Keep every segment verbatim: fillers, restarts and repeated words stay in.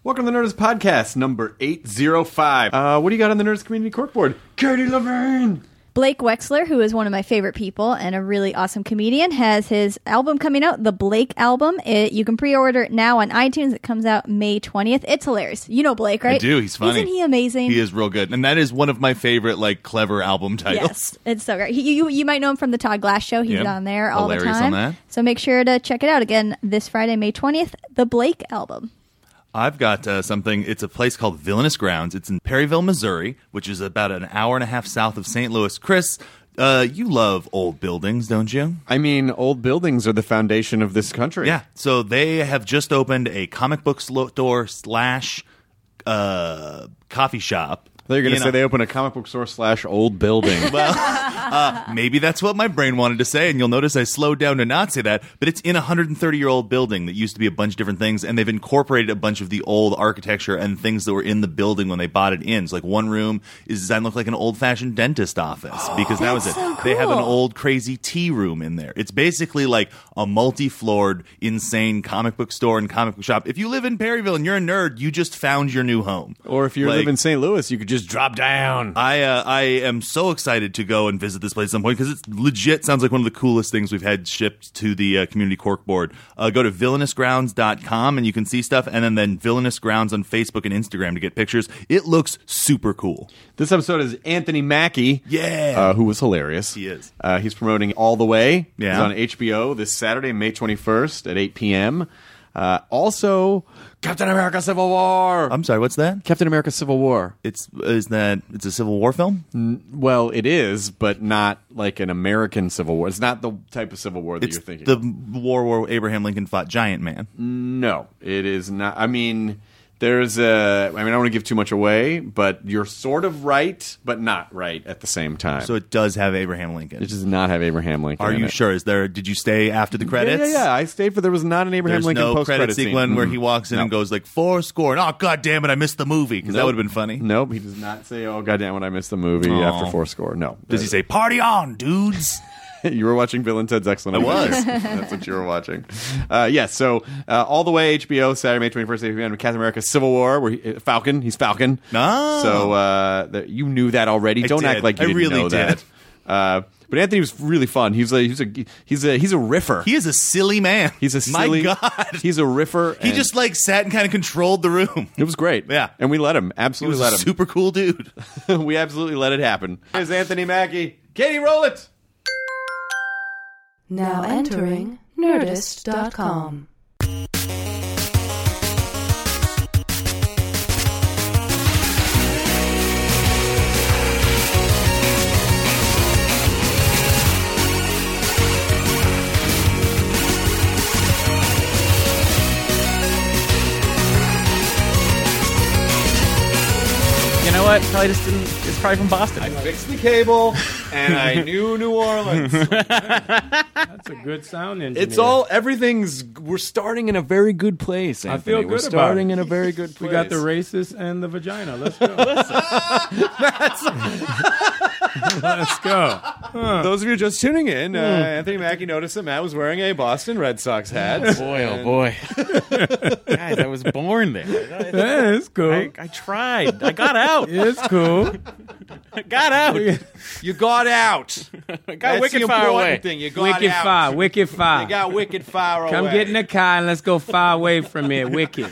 Welcome to the Nerdist Podcast, number eight oh five. Uh, what do you got on the Nerdist Community Corkboard? Katie Levine! Blake Wexler, who is one of my favorite people and a really awesome comedian, has his album coming out, the Blake Album. It, you can pre-order it now on iTunes. It comes out May twentieth. It's hilarious. You know Blake, right? I do. He's funny. Isn't he amazing? He is real good. And that is one of my favorite, like, clever album titles. Yes, it's so great. He, you, you might know him from the Todd Glass Show. He's Yep. on there all Hilarious the time. on that. So make sure to check it out again this Friday, May twentieth, the Blake Album. I've got uh, something. It's a place called Villainous Grounds. It's in Perryville, Missouri, which is about an hour and a half south of Saint Louis. Chris, uh, you love old buildings, don't you? I mean, old buildings are the foundation of this country. Yeah. So they have just opened a comic book store slash uh, coffee shop. They're going to You say know. they open a comic book store slash old building. Well, uh, maybe that's what my brain wanted to say, and you'll notice I slowed down to not say that, but it's in a one hundred thirty-year-old building that used to be a bunch of different things, and they've incorporated a bunch of the old architecture and things that were in the building when they bought it in. So, like, one room is designed to look like an old-fashioned dentist office, because that was it. so They have an cool. old, crazy tea room in there. It's basically like a multi-floored, insane comic book store and comic book shop. If you live in Perryville and you're a nerd, you just found your new home. Or if you Like, live in Saint Louis, you could just drop down. I uh, I am so excited to go and visit this place at some point because it's legit sounds like one of the coolest things we've had shipped to the uh, community corkboard. Uh, go to villainous grounds dot com and you can see stuff, and then, then Villainous Grounds on Facebook and Instagram to get pictures. It looks super cool. This episode is Anthony Mackie. Yeah. Uh, who was hilarious. He is. Uh, he's promoting All the Way. Yeah. He's on H B O this Saturday, May twenty-first at eight p.m. Uh, also, Captain America Civil War. I'm sorry, what's that? Captain America Civil War. It's is that it's a Civil War film? Well, it is, but not like an American Civil War. It's not the type of Civil War that It's you're thinking. the war where Abraham Lincoln fought Giant Man. No, it is not. I mean, there's a. I mean, I don't want to give too much away, but you're sort of right, but not right at the same time. So it does have Abraham Lincoln. it does not have Abraham Lincoln. Are in you it. sure? Is there? Did you stay after the credits? Yeah, yeah, yeah. I stayed for there was not an Abraham There's Lincoln no post-credit credit scene. sequence where Mm. he walks in No. and goes like four score. And, oh god damn it! I missed the movie because that Nope. would have been funny. Nope, he does not say, "Oh goddamn, when I missed the movie Aw. after four score." No. Does he say "Party on, dudes"? You were watching Bill and Ted's Excellent I was. Adventure. That's what you were watching. Uh, yes, yeah, so uh, All the Way, H B O, Saturday, May twenty-first, eight p.m. Captain America Civil War, where he, uh, Falcon, he's Falcon. Oh. So uh, the, you knew that already. I Don't did. act like you I didn't really know did. that. Uh, but Anthony was really fun. He's a he's a he's a he's a riffer. He is a silly man. He's a silly. My God. He's a riffer. He and just like sat and kind of controlled the room. it was great. Yeah. and we let him He absolutely was let a him. super cool dude. We absolutely let it happen. Here's Anthony Mackie. Katie, roll it. Now entering Nerdist dot com. You know what? Probably just didn't. It's probably from Boston. I fixed the cable, and I knew New Orleans. That's a good sound engineer. It's all everything's. We're starting in a very good place. I Anthony. feel good We're about starting it. in a very good place. We got the racist and the vagina. Let's go. Let's go. Those of you just tuning in, uh, Anthony Mackie noticed that Matt was wearing a Boston Red Sox hat. Boy, oh boy, guys! I was born there. Yeah, it's cool. I, I tried. I got out. It's cool. I got out. You got out. I got That's wicked the far important away. thing. You got Wicked out. far. Wicked far. You got wicked far away. Come get in the car and let's go far away from here. Wicked.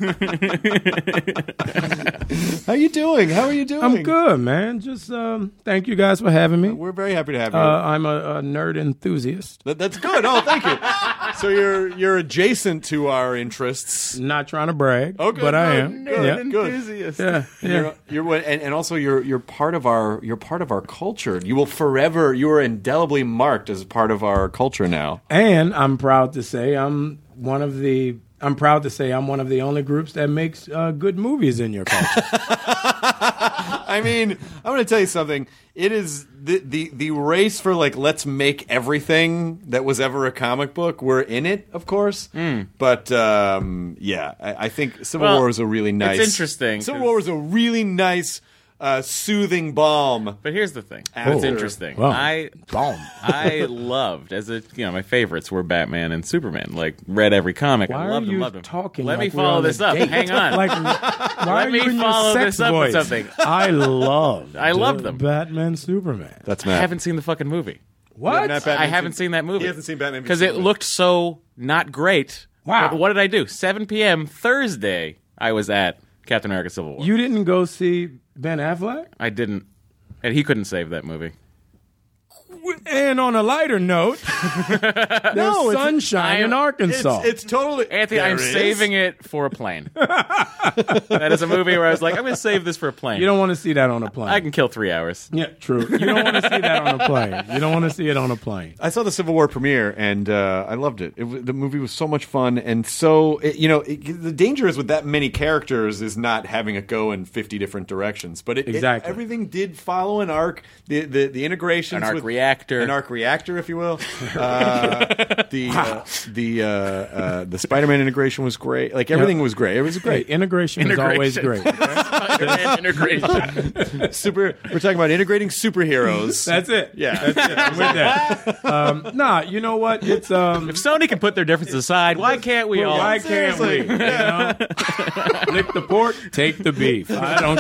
How you doing? How are you doing? I'm good, man. Just um, thank you guys for having me. We're very happy to have you. Uh, I'm a, a nerd enthusiast. That, that's good. Oh, thank you. So you're you're adjacent to our interests. Not trying to brag, Oh, good, but I good, am. good, Yeah. good. Yeah, yeah. You're, you're what- and, and also you're you're part of our you're part of our culture. You will forever you are indelibly marked as part of our culture now. And I'm proud to say I'm one of the. I'm proud to say I'm one of the only groups that makes uh, good movies in your culture. I mean, I'm going to tell you something. It is the, the the race for like let's make everything that was ever a comic book. We're in it, of course. But um, yeah, I, I think Civil Well, War is a really nice. it's interesting, Civil 'cause- War is a really nice uh, soothing balm. But here's the thing. After- It's interesting. Wow. I Boom. I loved as a you know my favorites were Batman and Superman. Like read every comic. Why I are loved them. you Loved them. talking Let like me we're follow on a this up. date? Hang on. Like, why Let are me you in your follow sex this up with voice? something. I love. I love the them. Batman, Superman. That's I Matt. haven't seen the fucking movie. What? Not Batman I haven't seen- seen that movie. He hasn't seen Batman because it Superman. looked so not great. Wow. But what did I do? seven p.m. Thursday. I was at Captain America: Civil War. You didn't go see Ben Affleck? I didn't, and he couldn't save that movie. And on a lighter note, there's No, it's- sunshine in I- Arkansas. It's, it's totally Anthony, There I'm it is. saving it for a plane. That is a movie where I was like, I'm going to save this for a plane. you don't want to see that on a plane. I can kill three hours. Yeah, true. You don't want to see that on a plane. You don't want to see it on a plane. I saw the Civil War premiere and uh, I loved it. it w- the movie was so much fun and so it, you know it, the danger is with that many characters is not having it go in fifty different directions. But it, it- Exactly. everything did follow an arc. The the, the integrations, An arc with, reactor. an arc reactor, if you will. Uh, the uh, the uh, uh, the Spider-Man integration was great. Like everything was great. It was Hey, great. integration, is always Integration. great. Spider-Man integration. Super. We're talking about integrating superheroes. That's it. Yeah. That's it. I'm with that. Um, nah, you know what? It's um. If Sony can put their differences aside, why can't we all? Why can't we? You know? Lick the pork, take the beef. I don't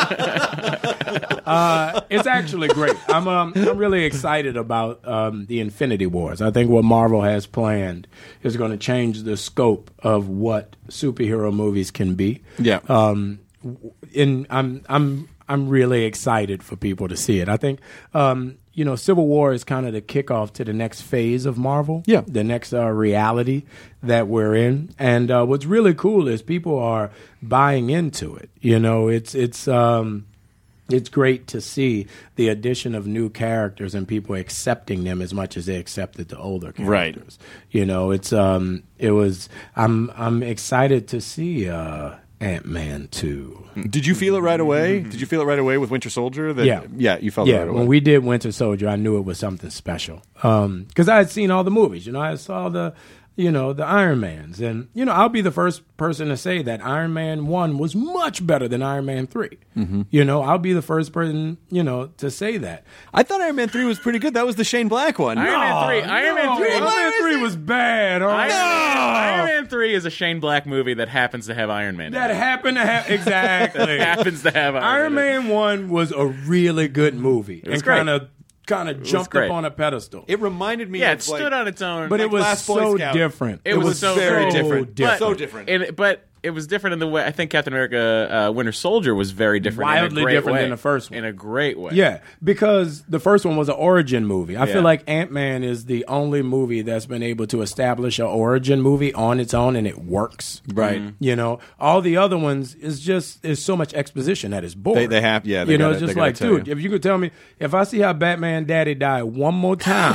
care. Uh, it's actually great. I'm um, I'm really excited about um, the Infinity Wars. I think what Marvel has planned is going to change the scope of what superhero movies can be. Yeah. Um, and I'm I'm I'm really excited for people to see it. I think um, you know, Civil War is kind of the kickoff to the next phase of Marvel. Yeah. The next uh, reality that we're in. And uh, what's really cool is people are buying into it. You know, it's it's um, it's great to see the addition of new characters and people accepting them as much as they accepted the older Right. characters. You know, it's um, it was. I'm I'm excited to see uh, Ant-Man two. Did you feel it right away? Did you feel it right away with Winter Soldier? That, Yeah. Yeah, you felt Yeah, it right away. when we did Winter Soldier, I knew it was something special. Um, because I had seen all the movies. You know, I saw the, you know, the Iron Mans, and you know, I'll be the first person to say that Iron Man one was much better than Iron Man three. Mm-hmm. You know, I'll be the first person, you know, to say that. I thought Iron Man three was pretty good. That was the Shane Black one. Iron Man three. Oh, Iron Man no, three. Iron Man three was bad. all Iron, right? Man, Iron Man three is a Shane Black movie that happens to have Iron Man. in That it. happened to have exactly. happens to have Iron, Iron Man. in it. Man one was a really good movie. was and great. kind of kind of jumped great. up on a pedestal. It reminded me Yeah, of it like, stood on its own. but it like was Last Boy so Scout. different. It was so very so different. different. So different. And, but it was different in the way I think Captain America: uh, Winter Soldier was very different, Wildly in a great different way. than the first one. in a great way. Yeah, because the first one was an origin movie. I Yeah. feel like Ant-Man is the only movie that's been able to establish an origin movie on its own and it works. Right. Mm-hmm. You know, all the other ones is just is so much exposition that is boring. They- they have- yeah, they you know, gotta- it's just they gotta like, tell dude, you. if you could tell me, if I see how Batman Daddy died one more time,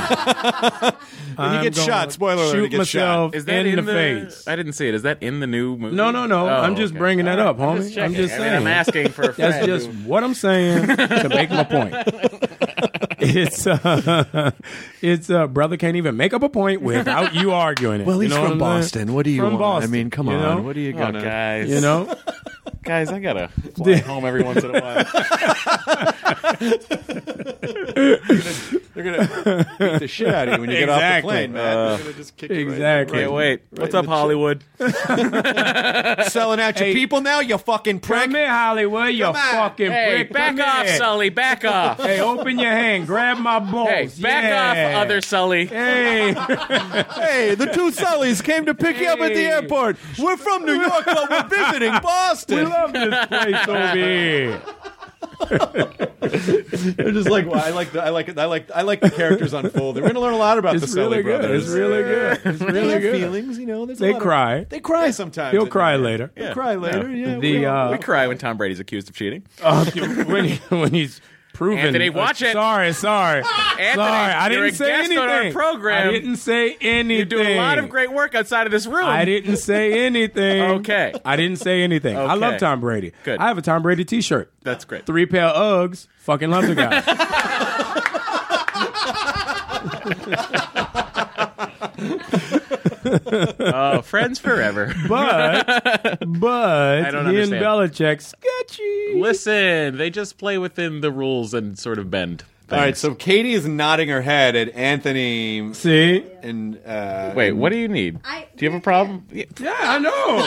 When he gets I'm shot, gonna spoiler alert, shoot he gets shot. myself Is that in, in, the, face. I didn't see it. Is that in the new movie? No, no, no. Oh, I'm just okay. bringing that up, I'm homie. just I'm checking. just I mean, saying. I'm asking for a friend. That's just what I'm saying to make my point. It's uh, it's uh, brother can't even make up a point without you arguing it. Well, You he's know from what I'm saying? Boston. What do you From want? Boston, I mean, come you on. know? What are you Oh, gonna? guys, You know, guys, I gotta fly home every once in a while. They're gonna beat the shit out of you when you get off the Exactly. plane, man. They're gonna just kick you right- exactly. Can't wait. What's up, in the Hollywood? Selling out your Hey. people now, you fucking prick. Come here, Hollywood, you Come on. fucking Hey, prick. back Come off, here. Sully. Back off. Hey, open your hand, grab my balls. Hey, back Yeah. off, other Sully. Hey, Hey, the two Sullys came to pick you up at the Hey. airport. We're from New York, but we're visiting we Boston. love this place over here. They're just like, well, I like the, I like it. I like, I like the characters unfolding. We're gonna learn a lot about It's the Sully really good. brothers. It's really good. It's They really have good. feelings, you know. There's a They lot of- cry. they cry sometimes. He'll in cry there. later. They'll cry later. Yeah. The we all- uh, We cry when Tom Brady's accused of cheating. Uh, when, he, when he's proven. Anthony, watch uh, it. Sorry, sorry. Anthony, sorry, I you're didn't a say guest anything. on our program. I didn't say anything. You do a lot of great work outside of this room. I didn't say anything. Okay. I didn't say anything. I Okay. love Tom Brady. Good. I have a Tom Brady T-shirt. That's great. Three pair of Uggs. Fucking love the guy. Oh, friends forever. But, but I don't he and understand. Belichick, sketchy. sketchy. Listen, they just play within the rules and sort of bend. All right, things. so Katie is nodding her head at Anthony. See? And uh, Wait, what do you need? I- do you have a problem? Yeah. Yeah, I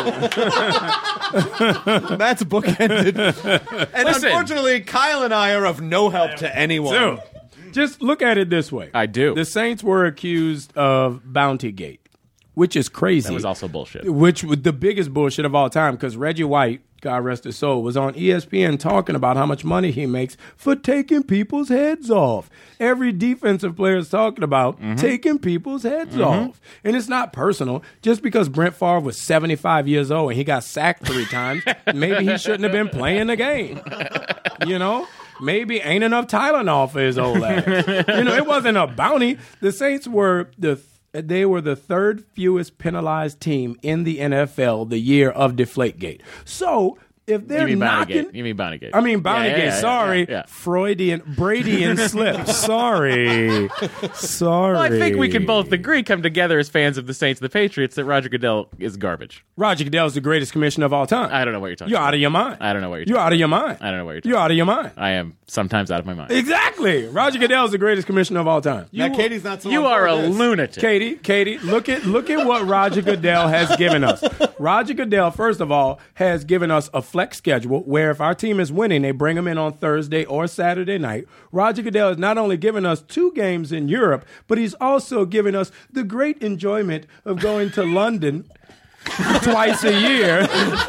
know. That's bookended. And Listen. unfortunately, Kyle and I are of no help to anyone. So, just look at it this way. I do. The Saints were accused of Bountygate, which is crazy. That was also bullshit. Which was the biggest bullshit of all time because Reggie White, God rest his soul, was on E S P N talking about how much money he makes for taking people's heads off. Every defensive player is talking about Mm-hmm. taking people's heads off. And it's not personal. Just because Brent Favre was seventy-five years old and he got sacked three times, maybe he shouldn't have been playing the game. You know? Maybe ain't enough Tylenol for his old ass. You know, it wasn't a bounty. The Saints were the They were the third fewest penalized team in the N F L the year of Deflategate. So if they're You mean knocking, Bountygate. You mean Bountygate. I mean Yeah, Bountygate. yeah, yeah, yeah, sorry, yeah, yeah. Freudian, Bradian slip. Sorry, sorry. Well, I think we can both agree, come together as fans of the Saints and the Patriots, that Roger Goodell is garbage. Roger Goodell is the greatest commissioner of all time. I don't know what you're talking You're about. out of your mind. I don't know what you're You're talking out of your mind. I don't know what you're talking You're out of your mind. I am sometimes out of my mind. Exactly. Roger Goodell is the greatest commissioner of all time. Now, Katie's not so You on are a board with this. lunatic. Katie, Katie, look at look at what Roger Goodell has given us. Roger Goodell, first of all, has given us a flex schedule where if our team is winning, they bring them in on Thursday or Saturday night. Roger Goodell has not only given us two games in Europe, but he's also given us the great enjoyment of going to London twice a year.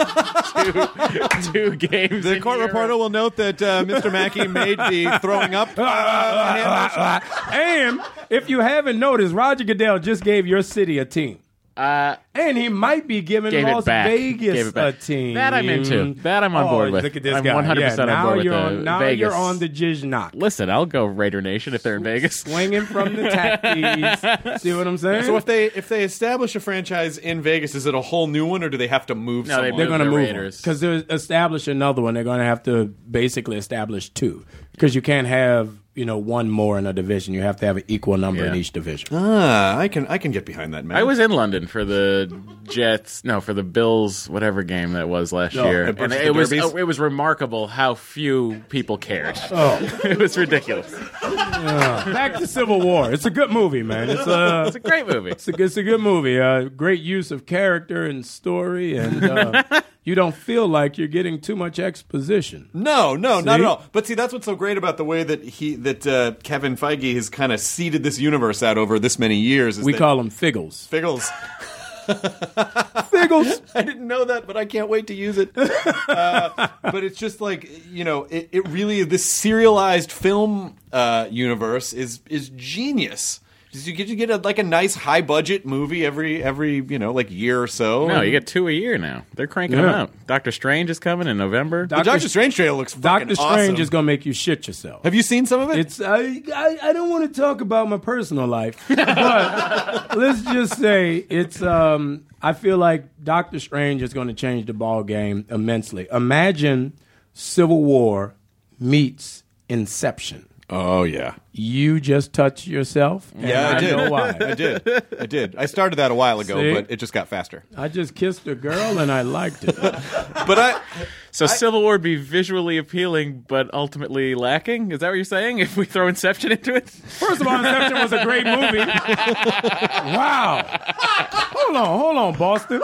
two, two games. The in court Europe. reporter will note that uh, Mister Mackey made the throwing up. Uh, And if you haven't noticed, Roger Goodell just gave your city a team. Uh, And he might be giving Gave it Las back. Vegas Gave it back. a team. That I'm into. That I'm on Oh, board with. Look at this I'm guy. one hundred percent yeah, on now board with you're the on, Now Vegas. you're on the Jiznock. Listen, I'll go Raider Nation if they're in Vegas. Swinging from the tackies. See what I'm saying? so if they if they establish a franchise in Vegas, is it a whole new one, or do they have to move? No, they someone? they're going to the move Raiders. because they establish another one. They're going to have to basically establish two because you can't have you know one more in a division. You have to have an equal number in Yeah. each division. Ah, I can I can get behind that, man. I was in London for the Jets, no, for the Bills, whatever game that was last Oh, year, at and Brooks it the was Derbies? oh, it was remarkable how few people cared. Oh, It was ridiculous. back to Civil War. It's a good movie, man. It's a It's a great movie. It's a, it's a good movie. Uh, great use of character and story, and uh, you don't feel like you're getting too much exposition. No, no, not See? at all. But see, that's what's so great about the way that he that uh, Kevin Feige has kind of seeded this universe out over this many years. Is We that call them Figgles. Figgles. Figgles. I didn't know that, but I can't wait to use it. Uh, but it's just like you know, it, it really this serialized film uh, universe is is genius. You get you get a, like a nice high budget movie every every you know like year or so. No, you get two a year now. They're cranking Yeah. them out. Doctor Strange is coming in November. the Doctor Strange trailer looks fucking Doctor Strange awesome. is gonna make you shit yourself. Have you seen some of it? It's I, I I don't want to talk about my personal life, but let's just say it's um I feel like Doctor Strange is going to change the ball game immensely. Imagine Civil War meets Inception. oh yeah. You just touch yourself. And Yeah, I, I did. know why. I did. I did. I started that a while ago, See? but it just got faster. I just kissed a girl and I liked it. But I, So Civil War would be visually appealing, but ultimately lacking. Is that what you're saying? If we throw Inception into it, First of all, Inception was a great movie. Wow. Hold on, hold on, Boston.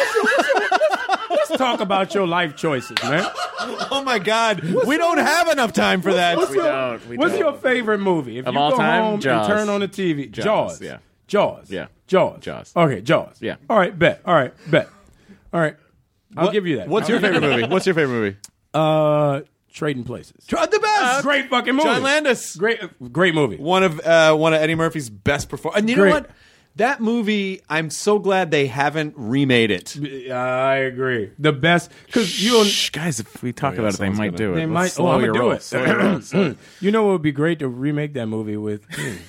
Let's talk about your life choices, man. oh my God, we don't have enough time for that. What's We your, don't, we what's don't. your favorite movie? If Of you all go time? home Jaws. and turn on the T V, Jaws. Jaws, yeah. Jaws. Yeah. Jaws. Jaws. Okay, Jaws. Yeah. All right, bet. All right, bet. All right. I'll What- give you that. What's I'll your give you favorite movie? What's your favorite movie? that. Uh, Trading Places. Try the best. Great fucking movie. John Landis. Great, great movie. One of uh, one of Eddie Murphy's best performances. And you Great. know what? That movie, I'm so glad they haven't remade it. I agree. The best because you. Shh, guys, if we talk Oh, yeah, about it, they someone's might gonna- do it. They Let's might. slow Oh, I'm your gonna do roll. it. Slow your roll. Slow- You know what would be great to remake that movie with?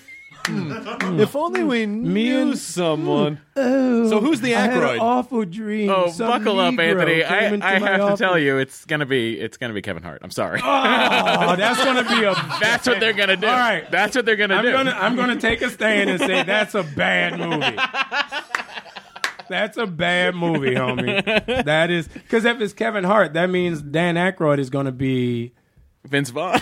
If only we knew and- someone. Oh, So who's the I had an Aykroyd? awful dream. Oh, Some buckle up, Negro Anthony! came I, into I my have to office. tell you, it's gonna be it's gonna be Kevin Hart. I'm sorry. Oh, that's gonna be a. That's what they're gonna do. All right. That's what they're gonna I'm do. gonna I'm gonna take a stand and say that's a bad movie. That's a bad movie, homie. That is because if it's Kevin Hart, that means Dan Aykroyd is going to be Vince Vaughn.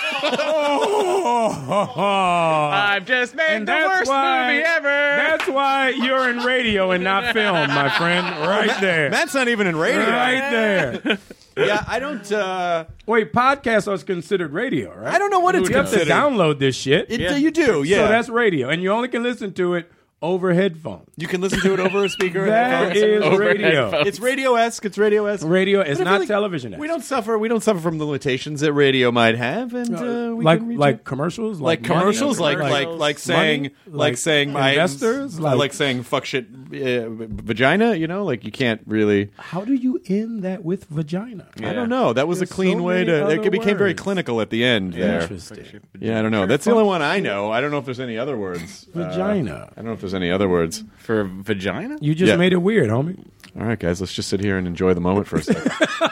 Oh, I've just made and the that's worst why, movie ever. That's why you're in radio and not film, my friend. Right there. Matt's not even in radio. Right there. Yeah, I don't. Uh, Wait, podcasts are considered radio, right? I don't know what it's You have to considered. download this shit. It, Yeah. You do, yeah. So that's radio, and you only can listen to it over headphones. you can listen to it over a speaker. That and is Over radio. headphones. it's radio-esque. It's radio-esque. Radio is But I feel not like television. We don't suffer. We don't suffer from the limitations that radio might have, and uh, we like can reach like it. commercials, like money? commercials, like like commercials. like saying Money? like, Like saying investors? I, Like- like saying fuck shit uh, vagina. You know, like you can't really. How do you end that with vagina? I don't know. That was There's a clean so way many to. other It became very words. clinical at the end there. Interesting. Yeah, I don't know. That's the only one I know. I don't know if there's any other words. Uh, Vagina. I don't know if there's any other words. For vagina? You just Yeah. made it weird, homie. All right, guys, let's just sit here and enjoy the moment for a second.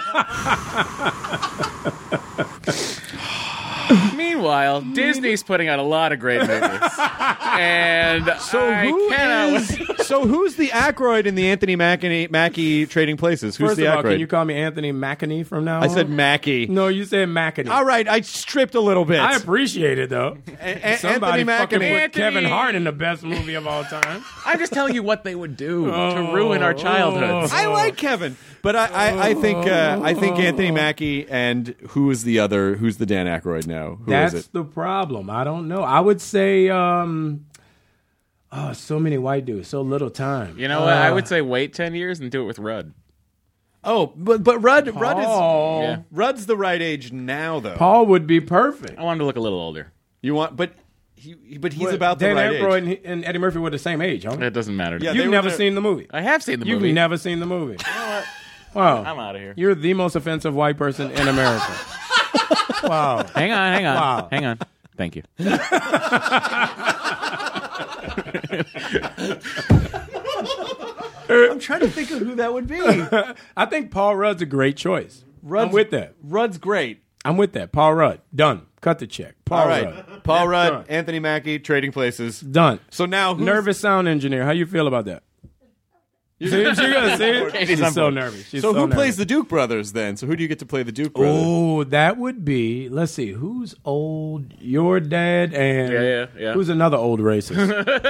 Meanwhile, Disney's putting out a lot of great movies. And So I who cannot is? So who's the Aykroyd in the Anthony Mackie, Mackie Trading Places? Who's First the of all, Aykroyd? can you call me Anthony McAnee from now I on? said Mackie. No, you said McAnee. All right, I stripped a little bit. I appreciate it, though. A- Somebody Anthony fucking Mackie. put Kevin Anthony. Hart in the best movie of all time. I'm just telling you what they would do to ruin our childhoods. I like Kevin, but I, I, I think uh, I think Anthony Mackie and who is the other? Who's the Dan Aykroyd now? Who That's is it? the problem. I don't know. I would say, um, oh, so many white dudes, so little time. You know what? I Uh, would say wait ten years and do it with Rudd. Oh, but but Rudd Rudd is Paul. Yeah. Rudd's the right age now, though. Paul would be perfect. I want him to look a little older. You want, but he but he's But about the Dan right Aykroyd age. and, he- and Eddie Murphy were the same age, huh? It doesn't matter. to Yeah, me. they You've were never the- seen the movie. I have seen the You've movie. never seen the movie. Wow. I'm out of here. You're the most offensive white person in America. Wow. Hang on, hang on. Wow. Hang on. Thank you. I'm trying to think of who that would be. I think Paul Rudd's a great choice. Rudd's, I'm with that. Rudd's great. I'm with that. Paul Rudd. Done. Cut the check. Paul All right, Rudd. Paul Rudd, Done. Anthony Mackie, Trading Places. Done. So now, who's, Nervous sound engineer. How you feel about that? See, she gonna see it? Katie's She's on so board. nervous. She's So so who nervous. plays the Duke brothers then? So who do you get to play the Duke brothers? Oh, that would be. Let's see. Who's old? Your dad and Yeah, yeah, yeah. who's another old racist?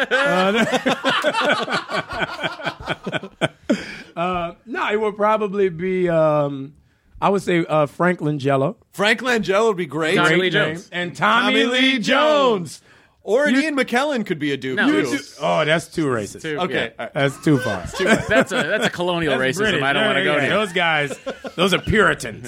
uh, uh, no, it would probably be. Um, I would say uh, Frank Langella. Frank Langella would be great. Tommy Great Lee name. Jones. and Tommy, Tommy Lee Jones. Or You- Ian McKellen could be a Duke No. too. You You do- oh, that's too racist. Too- Okay, yeah. all right. That's too far. That's a that's a colonial That's racism. British. I don't want to go Yeah, to. yeah. Those guys, those are Puritans.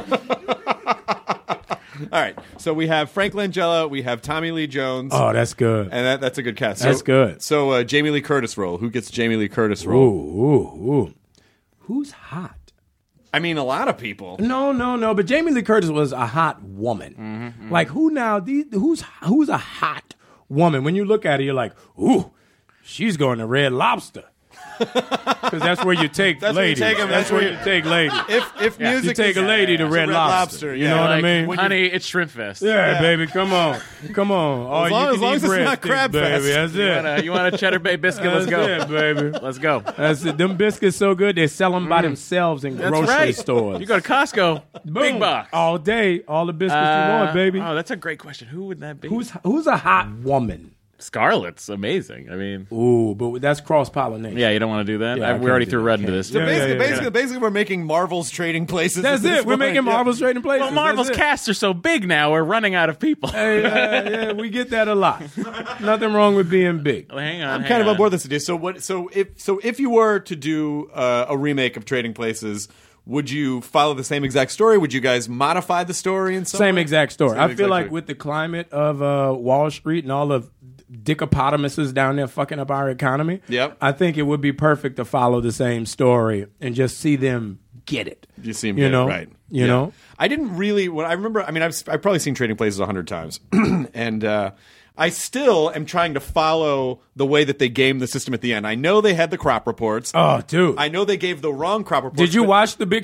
All right. So we have Frank Langella, we have Tommy Lee Jones, Oh, that's good. and that, that's a good cast. That's so, good. So uh, Jamie Lee Curtis role. Who gets Jamie Lee Curtis Ooh, role? ooh, ooh. Who's hot? I mean, a lot of people. No, no, no. But Jamie Lee Curtis was a hot woman. Mm-hmm, Like who now? These, who's who's a hot woman? When you look at her, you're like, ooh, she's going to Red Lobster. Because that's where you take That's where you ladies. take 'em. That's That's where where you you- take ladies. If if Yeah. music You take is, a lady to it's Red, Red Lobster. You yeah. know what I Like, mean? When you- honey, it's Shrimp Fest. Yeah, baby, come on, come on. All As long- you as can long eat as it's bread not sticks, Crab baby. Fest. That's You it. want, a, you want a cheddar bay biscuit? Let's That's go. it, baby. Let's go. That's it. Them biscuits so good they sell them by themselves in That's grocery right. stores. You go to Costco, Boom. big box. all day, all the biscuits Uh, you want, baby. Oh, that's a great question. Who would that be? Who's who's a hot woman? Scarlett's amazing. I mean, Ooh, but that's cross pollination. yeah, you don't want to do that. Yeah, I, I we already can't threw do Red that. into this. So Yeah, basically, yeah, yeah. basically, basically, we're making Marvel's Trading Places. That's at this it. We're point. making Yeah. Marvel's trading places. Well, Marvel's That's it. casts are so big now, we're running out of people. Hey, uh, yeah, we get that a lot. Nothing wrong with being big. Well, hang on. I'm hang kind of on on. board with this idea. So what? So if so, if you were to do uh, a remake of Trading Places, would you follow the same exact story? Would you guys modify the story in some Same way? exact story. Same I feel exact like story. with the climate of uh, Wall Street and all the dickopotamuses down there fucking up our economy, Yep. I think it would be perfect to follow the same story and just see them get it. You see him You get it, know? right? You Yeah. know? I didn't really. When I remember, I mean, I've I've probably seen Trading Places a hundred times, and uh, I still am trying to follow the way that they game the system at the end. I know they had the crop reports. Oh, dude. I know they gave the wrong crop reports. Did you but watch The Big Short?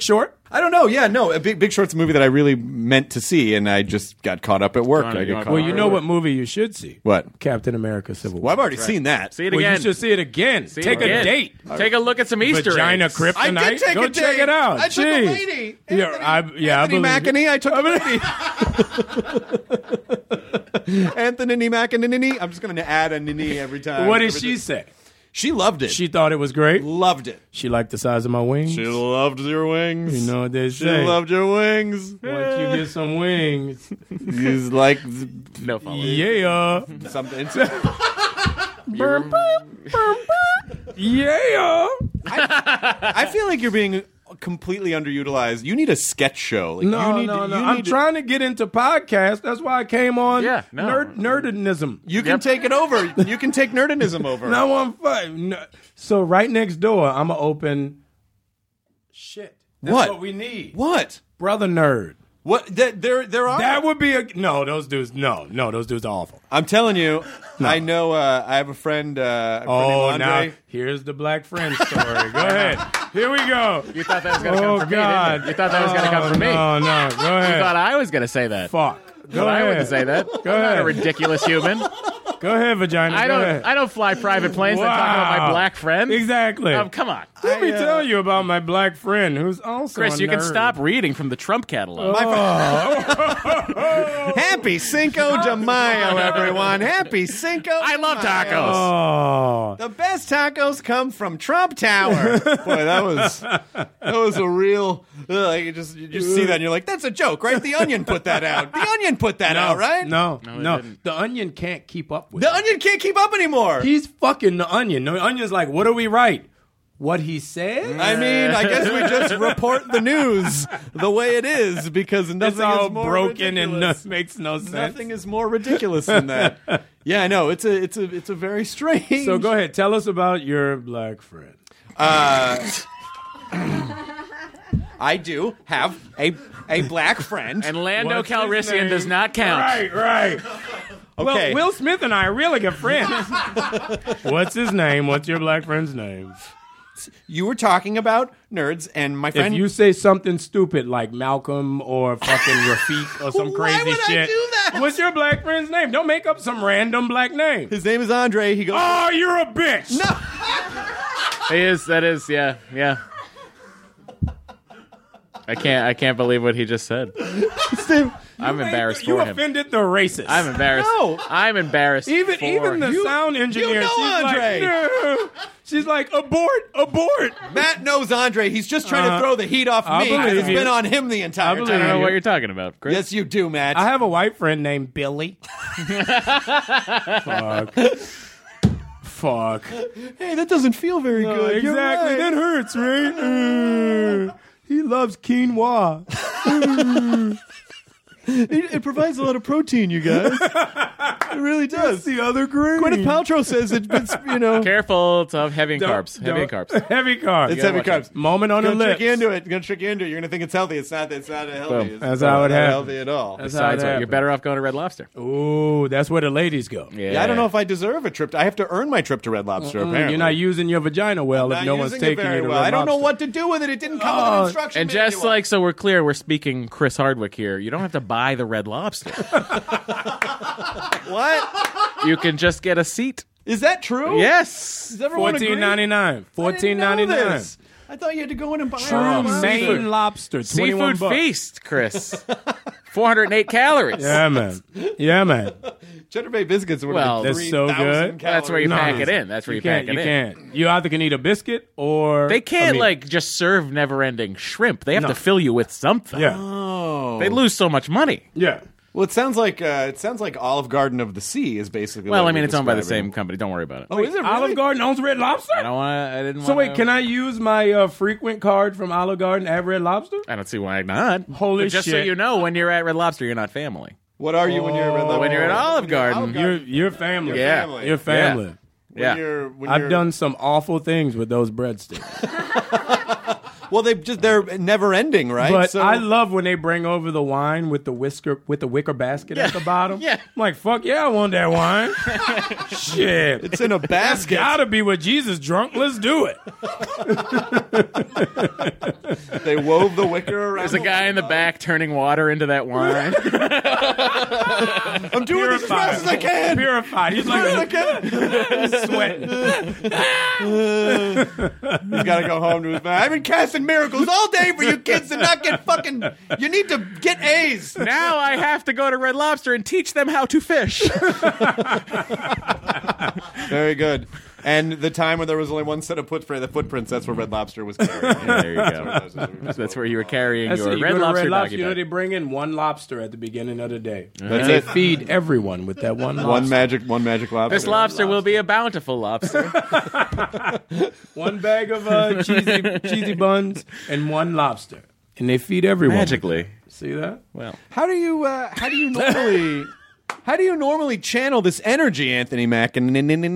I don't know. Yeah, no. A Big Big Short's a movie that I really meant to see, and I just got caught up at work. Trying to I get got caught Well, caught you up know at what work. movie you should see? What? Captain America: Civil War. Well, I've already seen that. See it Well, again. you should see it again. See it Take again. a date. Take a look at some Easter Vagina eggs. kryptonite. I did take Go a check date. it out. I took a Jeez. lady. Yeah, I, yeah, Anthony I believe McEnany. I took a lady. Anthony McEnany. I'm just going to add a nini every time. What did Every she time. say? She loved it. She thought it was great. loved it. She liked the size of my wings. She loved your wings. You know what they She say. loved your wings. Once you get some wings, He's like No follow. yeah, something. yeah. I feel like you're being completely underutilized. You need a sketch show. Like, No, you need no, to, no. you I'm need to- trying to get into podcasts. That's why I came on. Yeah, no. Nerd, nerdinism. You can Yep. take it over. You can take nerdinism over. No, I'm fine. No. So right next door, I'm gonna open. Shit. That's What? what we need. What? Brother Nerd. What? That there, there are. That would be a no. Those dudes. No, no. Those dudes are awful. I'm telling you. I know. Uh, I have a friend. Uh, a friend Oh, named now Andre. here's the Black Friend story. Go ahead. Here we go. You thought that was going to Oh come from me, God. didn't you? You thought that was going to come Oh, from me. No, no. Go You ahead. thought I was going to say that. Fuck. Go But I ahead. wouldn't say that. Go I'm not ahead. a ridiculous human. Go ahead, vagina. I Go don't. ahead. I don't fly private planes and talk about my Wow. black friend. Exactly. Um, come on, Let me I, uh, tell you about my black friend who's also Chris. a You can nerd. stop reading from the Trump catalog. Happy Cinco de Mayo, everyone. Happy Cinco. I de love Mayo. tacos. Oh. The best tacos come from Trump Tower. Boy, that was that was a real. Uh, like you just you just see that and you're like, that's a joke, right? The Onion put that out. The Onion put that No, out, right? No, No, it no. didn't. The Onion can't keep up with The it. Onion can't keep up anymore. He's fucking the Onion. The Onion's like, what do we write? What he said? I mean, I guess we just report the news the way it is because nothing It's all is more broken and no, ridiculous. makes no sense. Nothing is more ridiculous than that. Yeah, I know. It's a it's a it's a very strange. So go ahead, tell us about your black friend. I do have a a black friend. And Lando What's his Calrissian name? does not count. Right, right. Okay. Well, Will Smith and I are really good friends. What's his name? What's your black friend's name? You were talking about nerds, and my If friend. you say something stupid like Malcolm or fucking Rafik or some Why crazy would I shit, do that? what's your black friend's name? Don't make up some random black name. his name is Andre. He goes. Oh, you're a bitch. No. He is. That is. Yeah. Yeah. I can't. I can't believe what he just said. I'm embarrassed You for him. offended the racist. I'm embarrassed. No. I'm embarrassed. even for even the him. sound engineer. know she's Andre. like, no. She's like, abort, abort. Matt knows Andre. He's just trying to Uh, throw the heat off I me because believe it's you. been on him the entire believe I don't know time. what you're talking about, Chris. Yes, you do, Matt. I have a white friend named Billy. Fuck. Fuck. hey, that doesn't feel very Uh, good. You're exactly. right. That hurts, right? Uh, he loves quinoa. It, it provides a lot of protein, you guys. It really does. the other green. Gwyneth Paltrow says it, it's, you know. Careful, it's of heavy in Don't- carbs. Heavy in don't- carbs. Heavy carbs. It's heavy watch carbs. Moment on the Gonna lips. trick you into it. Gonna trick you into it. You're gonna think it's healthy. It's not. It's not healthy. Boom. It's That's not, how it not happens. healthy at all. That's how Besides, it what, you're happens. better off going to Red Lobster. Ooh, that's where the ladies go. Yeah. Yeah, I don't know if I deserve a trip. To, I have to earn my trip to Red Lobster. Apparently, You're not using your vagina well Not if no one's using it taking very you to well. Red I don't know Lobster. what to do with it. It didn't come with Oh, an instruction And just manual. like so, we're clear. We're speaking Chris Hardwick here. You don't have to buy the Red Lobster. what You can just get a seat. is that true? Yes. Does everyone agree? Fourteen ninety nine. I didn't Fourteen know ninety nine. this. I thought you had to go in and buy True a Maine lobster. Twenty one Seafood bucks. feast, Chris. four hundred eight calories. Yeah, man. Yeah, man. Cheddar Bay biscuits. Would Well, have that's been so three thousand good. That's where you No. pack it in. That's where you, You can't. pack it You in. can't. You either can eat a biscuit or They can't I mean, like just serve never-ending shrimp. They have No. to fill you with something. Yeah. Oh, They lose so much money. Yeah. well, it sounds like uh, it sounds like Olive Garden of the Sea is basically. Well, what I mean, you're it's owned by the describing. same company. Don't worry about it. Oh, is it really? Olive Garden owns Red Lobster. I don't want. I didn't. So wanna, wait, can I use my uh, frequent card from Olive Garden at Red Lobster? I don't see why not. Holy but just so shit. you know, when you're at Red Lobster, you're not family. What are you when you're at Red Lobster? When you're at Olive Garden, Olive You're you're family. Yeah. family. You're family. When Yeah. you're, when I've you're- done some awful things with those breadsticks. Well, they just they're never ending, right? But so, I love when they bring over the wine with the whisker with the wicker basket at the bottom. Yeah. I'm like, fuck yeah, I want that wine. Shit. it's in a That's basket. gotta be what Jesus drunk. Let's do it. They wove the wicker around. There's a guy in the back turning water into that wine. I'm doing this as fast as I can. Purified. He's like he's sweating. He's got to go home to his man. I've been casting miracles all day for you kids to not get fucking. You need to get A's. Now I have to go to Red Lobster and teach them how to fish. Very good. And the time when there was only one set of footprint, the footprints, that's where Red Lobster was carrying. There you go. That's where you were carrying That's your it. You Red go to Lobster Red Lobster, doggy you know bag. they bring in one lobster at the beginning of the day. That's And they it. feed everyone with that one lobster. One magic, one magic lobster. This lobster will be a bountiful lobster. One bag of uh, cheesy cheesy buns and one lobster, and they feed everyone Magically. See that? Well, How do you? Uh, how do you normally? How do you normally channel this energy, Anthony Mack? And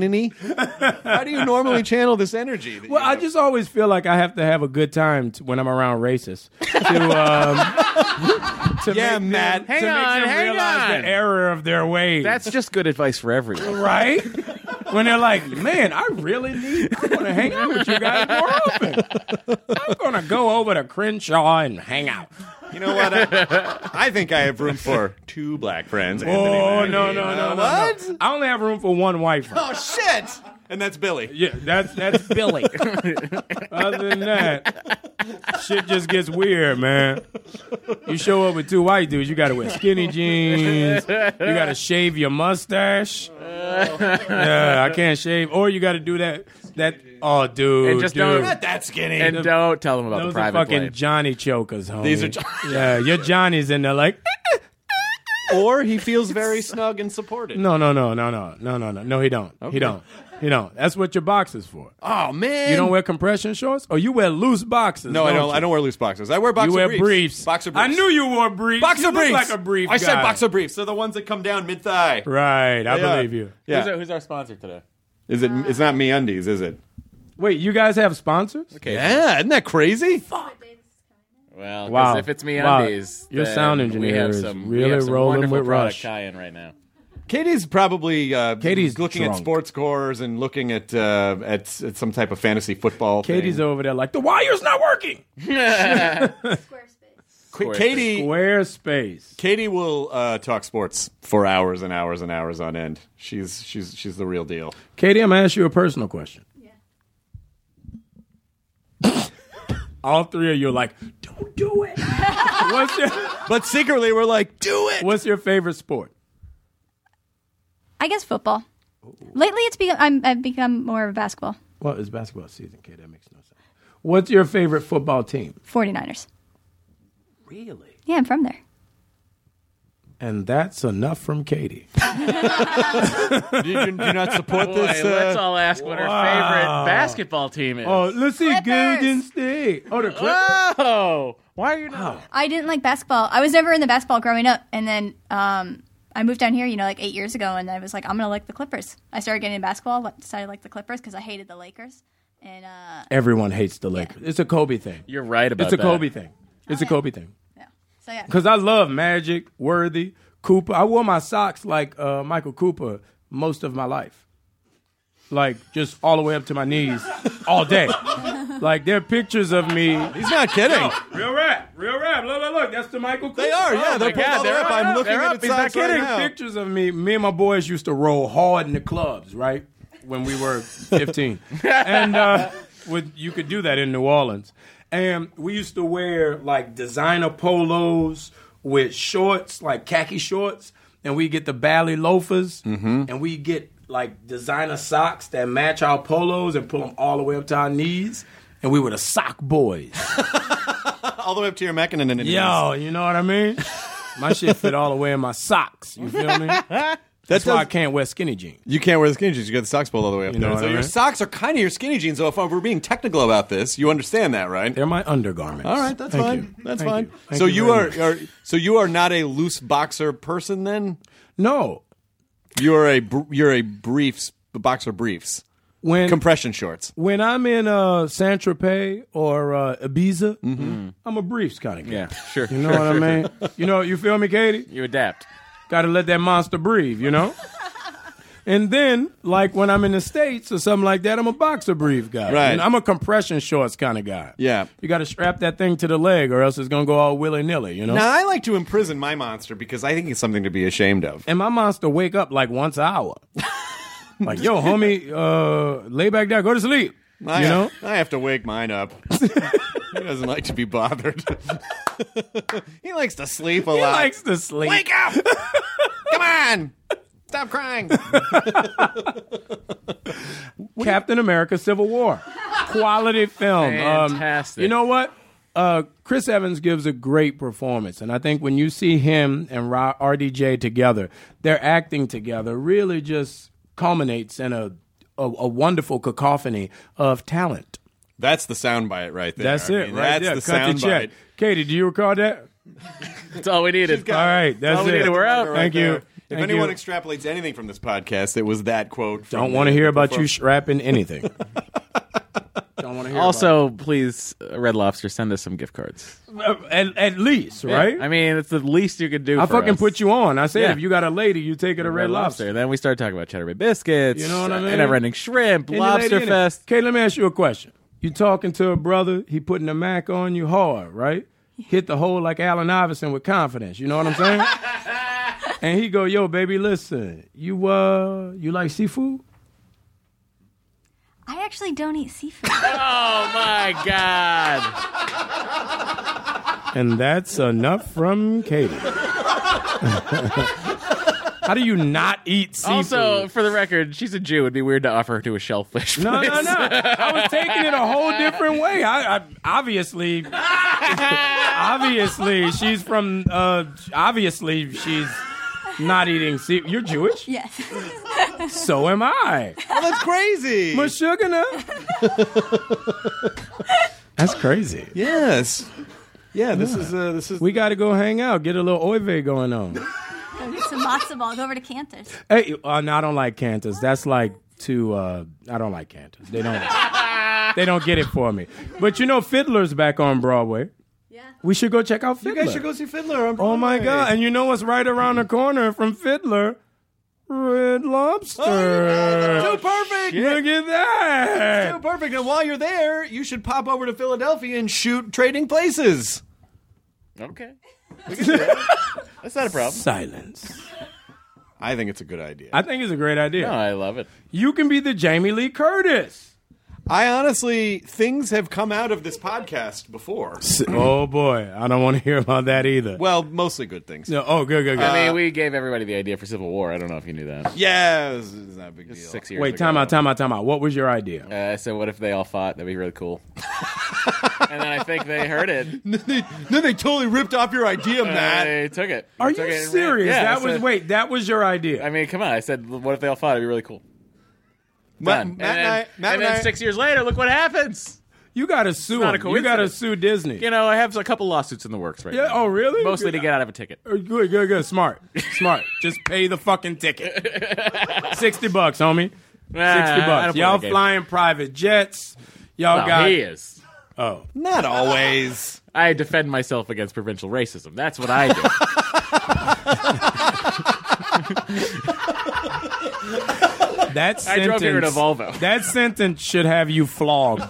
how do you normally channel this energy? that Well, you I have? just always feel like I have to have a good time t- when I'm around racists to um, to Yeah, make Matt. them, Hang to make on, them hang realize on. the error of their ways. that's just good advice for everyone. right. When they're like, man, I really need. I want to hang out with you guys more often. I'm gonna go over to Crenshaw and hang out. You know what? I, I think I have room for two black friends. Anthony Oh Mack. no no no no! What? no. I only have room for one white friend. Oh shit! And that's Billy. Yeah, that's that's Billy. Other than that, shit just gets weird, man. You show up with two white dudes, you gotta wear skinny jeans, you gotta shave your mustache. Yeah, I can't shave. Or you gotta do that that oh dude. And just dude. don't- Not that skinny. And don't tell them about Those the are private fucking plane. Johnny chokers, homie. These are Jo- yeah, your Johnny's in there like or he feels very snug and supported. no no no no no no no no no he don't. He don't. He don't. That's what your box is for. Oh man! You don't wear compression shorts? Or you wear loose boxes? No, I don't. you? I don't wear loose boxers. I wear boxer You wear briefs. briefs. Boxer briefs. I knew you wore briefs. Boxer you look briefs. like a brief I said guy. boxer briefs. They're the ones that come down mid thigh. Right, I They are. believe you. Yeah. Who's, our, who's our sponsor today? Is it? It's not MeUndies, is it? Wait, you guys have sponsors? Okay. Yeah, isn't that crazy? Well, 'cause Wow. if it's me Wow. undies, Your then sound we engineer have is some, we really have some rolling wonderful with product Rush. tie-in right now. Katie's probably uh, Katie's looking at drunk. sports scores and looking at, uh, at at some type of fantasy football. Katie's thing. over there like, the wire's not working. Qu- Katie. Squarespace. Katie will uh, talk sports for hours and hours and hours on end. She's she's she's the real deal. Katie, I'm going to ask you a personal question. Yeah. All three of you are like, don't do it. what's, your, But secretly, we're like, do it. what's your favorite sport? I guess football. Lately, it's become I'm, I've become more of a basketball. Well, it's basketball season, Katie. That makes no sense. What's your favorite football team? 49ers. Really? Yeah, I'm from there. And that's enough from Katie. do, you, do you not support Boy, this? let's Uh, all ask what our Wow. favorite basketball team is. Oh, let's see. Clippers. Golden State. Oh, the Clippers. Oh, why are you not? I didn't like basketball. I was never into basketball growing up, and then um, I moved down here, you know, like eight years ago, and I was like, I'm gonna like the Clippers. I started getting into basketball, like, decided to like the Clippers because I hated the Lakers, and uh, Everyone hates the Lakers. It's a Kobe thing. You're right about It's a that. Kobe thing. It's a yeah. Kobe thing. yeah. So yeah, Because I love Magic, Worthy, Cooper. I wore my socks like uh, Michael Cooper most of my life. Like, just all the way up to my knees all day. Like, there are pictures of me. he's not kidding. Real rap. Real rap. Look, look, look. That's the Michael Cooper. They are, yeah. Oh, They're my pulled God, all the way they're up. I'm up. looking They're at up. it. He's not right kidding. now. Pictures of me. Me and my boys used to roll hard in the clubs, right? When we were fifteen. and uh, with, you could do that in New Orleans. And we used to wear like designer polos with shorts, like khaki shorts. And we get the Bally loafers. Mm-hmm. And we get like designer socks that match our polos and pull them all the way up to our knees. And we were the sock boys. All the way up to your Mac and then Yo, you know what I mean? My shit fit all the way in my socks. You feel me? That's why I can't wear skinny jeans. You can't wear the skinny jeans. You got the socks pulled all the way up You know there. what So I your mean? socks are kind of your skinny jeans. So if we're being technical about this, you understand that, right? They're my undergarments. All right, that's Thank fine. you. That's Thank fine. you. Thank So you you, very are, much. are so you are not a loose boxer person then? No. You're a br- you're a briefs boxer briefs. when Compression shorts. when I'm in uh, Saint Tropez or uh, Ibiza, I'm a briefs kind of guy. Yeah, sure. You know what I mean? You know, you feel me, Katie? You adapt. Got to let that monster breathe, you know? And then, like when I'm in the States or something like that, I'm a boxer brief guy. Right. And I'm a compression shorts kind of guy. Yeah. You got to strap that thing to the leg or else it's going to go all willy-nilly, you know? Now, I like to imprison my monster because I think it's something to be ashamed of. And my monster wake up like once an hour. Like, yo, homie, uh, lay back down, go to sleep. I, you know? I have to wake mine up. He doesn't like to be bothered. He likes to sleep a He lot. likes to sleep. Wake up! Come on! Stop crying. Captain America Civil War. Quality film. Fantastic. Um, you know what? Uh, Chris Evans gives a great performance. And I think when you see him and R D J together, their acting together really just culminates in a, a, a wonderful cacophony of talent. That's the soundbite right there. That's I it, mean, right that's there. the Cut the check. soundbite. Katie, do you record that? That's all we needed. All right, that's all we it. needed. We're out. Right Thank there. you. If Thank anyone you. extrapolates anything from this podcast, it was that quote. from Don't the- want to hear about before- you strapping anything. Don't want to hear Also, please, uh, Red Lobster, send us some gift cards. about it. At, at least, right? I mean, it's the least you could do. I for fucking us. put you on. I said, Yeah. if you got a lady, you take her to Red, Lobster. Then we started talking about Cheddar Bay biscuits. You know what I uh, mean? Never-ending shrimp, Any Lobster lady in it. Fest. Okay, let me ask you a question. You talking to a brother, he putting a Mac on you hard, right? Hit the hole like Allen Iverson with confidence. You know what I'm saying? And he go, yo, baby, listen, you uh, you like seafood? I actually don't eat seafood. Oh my God! And that's enough from Katie. How do you not eat seafood? Also, for the record, she's a Jew. It'd be weird to offer her to a shellfish. No, no, place. no. I was taking it a whole different way. I, I obviously, obviously, she's from. Uh, obviously, she's not eating seafood. You're Jewish, Yes. so am I. Oh, that's crazy. Mashugana. That's crazy. Yes. Yeah. This is. Uh, this is. We got to go hang out, get a little oive going on. Go get some matzo ball. Go over to Cantor's. Hey, uh, no, I don't like Cantor's. That's like too. Uh, I don't like Cantor's. They don't. They don't get it for me. But you know, Fiddler's back on Broadway. Yeah. We should go check out You Fiddler. guys should go see Fiddler on Oh my Broadway. God! And you know what's right around the corner from Fiddler? Red Lobster. Too perfect. Look at that. Too perfect. And while you're there, you should pop over to Philadelphia and shoot Trading Places. Okay. We can do it. That's not a problem. Silence. I think it's a good idea. I think it's a great idea. No, I love it. You can be the Jamie Lee Curtis. I honestly, things have come out of this podcast before. Oh boy, I don't want to hear about that either. Well, mostly good things. No, oh, good, good, good. I mean, we gave everybody the idea for Civil War. I don't know if you knew that. Yeah, it's, it's not a big deal. Six years Wait, ago. time out, time out, time out. What was your idea? Uh, I said, what if they all fought? That'd be really cool. And then I think they heard it. No, they totally ripped off your idea, Matt. They took it. Are Took you it and ran. serious? Yeah, that I was said- wait, that was your idea. I mean, come on. I said, what if they all fought? It'd be really cool. Matt, Done. Matt and and then, I, Matt and and then I, six years later, look what happens. you got to sue not a him. You got to coincidence. sue Disney. You know, I have a couple lawsuits in the works right Yeah. now. Oh, really? Mostly Good. to get out of a ticket. Uh, Good, good, good. Smart, smart. Just pay the fucking ticket. Sixty bucks, homie. Sixty Nah, I don't bucks. play Y'all that game. flying private jets. Y'all Well, got. he is. Oh, not always. I defend myself against provincial racism. That's what I do. that I sentence. drove here in a Volvo. That sentence should have you flogged.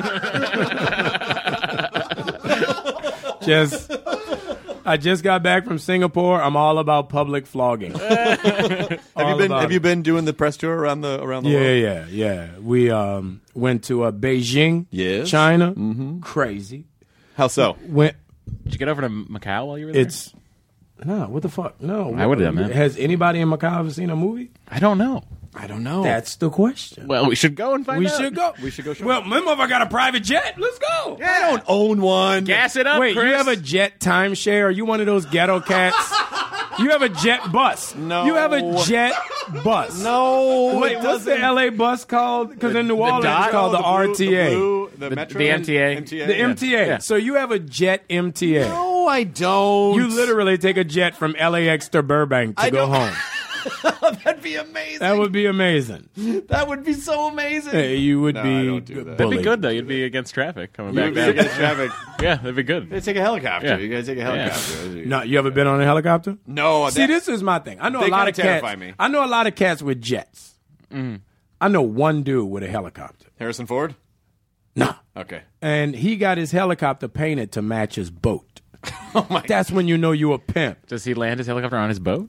Just. I just got back from Singapore. I'm all about public flogging. Have you been? Have you it. been doing the press tour around the around the Yeah, world? yeah, yeah. We um, went to uh, Beijing, Yes. China. Mm-hmm. Crazy. How so? Went. Did you get over to Macau while you were there? It's no. What the fuck? No. I would've done that. Has anybody in Macau ever seen a movie? I don't know. I don't know. That's the question. Well, we should go and find we out. should go. We should go show Well, my mother got a private jet. Let's go. I don't own one. Gas it up, Wait, Chris. you have a jet timeshare? Are you one of those ghetto cats? You have a jet bus. No. You have a jet bus. No. Wait, it what's the doesn't. L A bus called? Because in New the Orleans dot? it's called the, blue- R T A. The, blue, the, The- Metro? the M T A. M T A. The yeah. M T A. Yeah. So you have a jet M T A. No, I don't. You literally take a jet from L A X to Burbank to I go don't- home. That'd be amazing. That would be amazing. That would be so amazing. Hey, you would No, be I don't do that. That'd bullied. be good though. You'd be against traffic coming You back would be down. against traffic. Yeah, that'd be good. You gotta take a helicopter. Yeah. You gotta take a helicopter. No, you ever been on a helicopter? No. See, that- this is my thing. I know They a lot of kinda cats. terrify me. I know a lot of cats with jets. I know one dude with a helicopter. Harrison Ford? No. Okay. And he got his helicopter painted to match his boat. Oh my That's when you know you a pimp. Does he land his helicopter on his boat?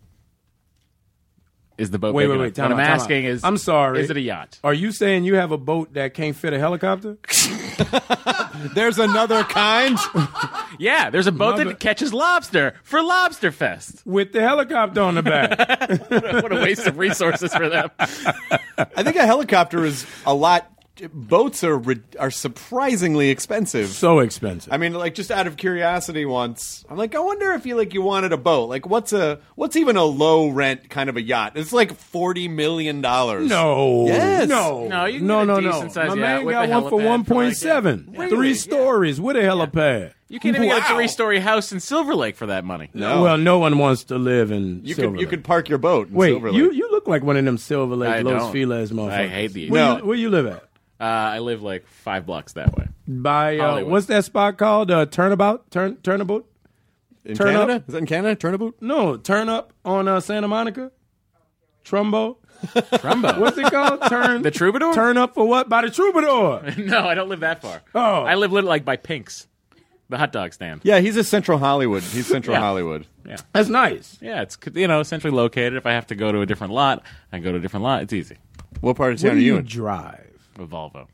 Is the boat Wait, big wait, enough? wait. Time What out, I'm time asking out. is, I'm sorry. is it a yacht? Are you saying you have a boat that can't fit a helicopter? There's another kind? Yeah, there's a boat Mother- that catches lobster for Lobster Fest. With the helicopter on the back. What a waste of resources for them. I think a helicopter is a lot. Boats are re- are surprisingly expensive. So expensive. I mean, like just out of curiosity, once I'm like, I wonder if you like you wanted a boat. Like, what's a what's even a low rent kind of a yacht? It's like forty million dollars. No. Yes. No. No, you can no, get a no, no. decent-sized My yacht man with got a one for helipad one for like point seven. that. Three Really? stories with a helipad. You can't even get a Wow. three-story house in Silver Lake for that money. No. Well, no one wants to live in You Silver could you Lake. could park your boat. In Wait, Silver Lake. you, you look like one of them Silver Lake I Los don't. Feliz motherfuckers. I hate the- Where, No. you, where you live at? Uh, I live like five blocks that way. By uh, Hollywood. what's that spot called? Uh, Turnabout? Turn Turnabout? in turn Canada? up? Is that in Canada? Turnabout? No, Turn Up on uh, Santa Monica. Trumbo. Trumbo. What's it called? Turn The Troubadour? Turn Up for what? By the Troubadour. No, I don't live that far. Oh. I live literally like by Pink's, the hot dog stand. Yeah, he's a Central Hollywood. He's Central Yeah. Hollywood. Yeah. That's nice. Yeah, it's, you know, centrally located. If I have to go to a different lot, I go to a different lot. It's easy. What part of What town do are you you in? drive? A Volvo.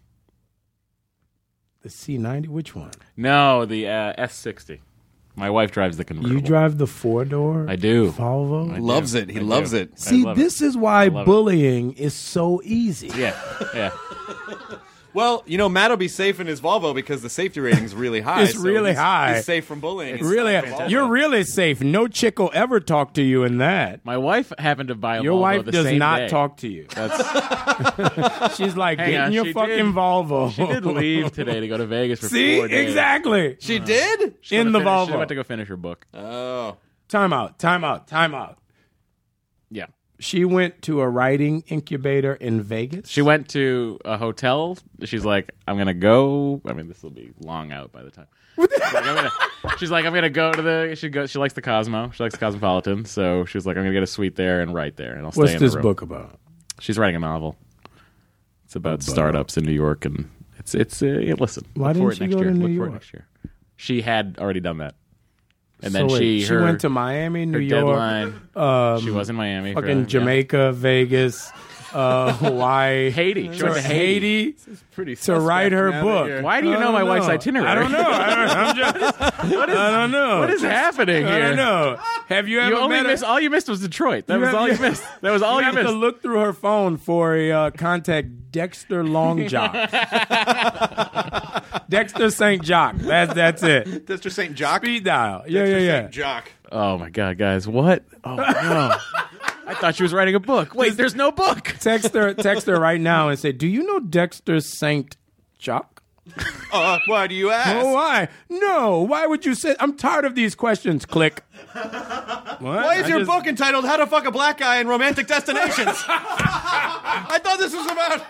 The C ninety? Which one? No, the uh, S sixty. My wife drives the convertible. You drive the four door? I do. Volvo? I do. Loves it. He I loves do. it. I See, love this it. is why love it. bullying is so easy. Yeah, yeah. Well, you know, Matt will be safe in his Volvo because the safety rating's really high. It's so really he's- high. He's safe from bullying. It's Really, fantastic. you're really safe. No chick will ever talk to you in that. My wife happened to buy a Your Volvo wife the does same not day. talk to you. That's, She's like, Hang get in on, your she fucking did- Volvo. she did leave today to go to Vegas for See, four days. exactly. She did? She in went the to finish- Volvo. She went to go finish her book. Oh. Time out, time out, time out. Yeah. She went to a writing incubator in Vegas. She went to a hotel. She's like, I'm going to go. I mean, this will be long out by the time. She's like, I'm gonna, she's like, I'm going to go to the. She goes. She likes the Cosmo. She likes the Cosmopolitan. So she's like, I'm going to get a suite there and write there. And I'll stay What's in this the room. book about? She's writing a novel. It's about startups in New York. And it's, it's uh, yeah, listen. Why look for didn't it she next go year. to New look for York? it next year. She had already done that. And So then wait, she, her, went to Miami, New her York, deadline. um, she was in Miami. for- fucking yeah. Jamaica, Vegas, uh, Hawaii, Haiti. She to went to Haiti. Haiti Pretty to write her book. Why do you I know don't my wife's itinerary? I don't know. I don't, I'm just, I don't know. What is happening I here? don't know. Have you ever You only met missed her? all you missed was Detroit. That You was have- all you missed. That was all you you, have missed. to look through her phone for a uh, contact Dexter Longjock. Dexter Saint Jock. That's that's it. Dexter Saint Jock? Speed dial. Yeah, Dexter yeah, yeah. Saint Jock. Oh my god, guys! What? Oh no! I thought she was writing a book. Wait, there's no book. Text her, text her right now and say, "Do you know Dexter Saint Jock?" Uh, why do you ask? Oh, why? No. Why would you say? I'm tired of these questions. Click. What? Why is I your just- book entitled "How to Fuck a Black Guy in Romantic Destinations"? I thought this was about.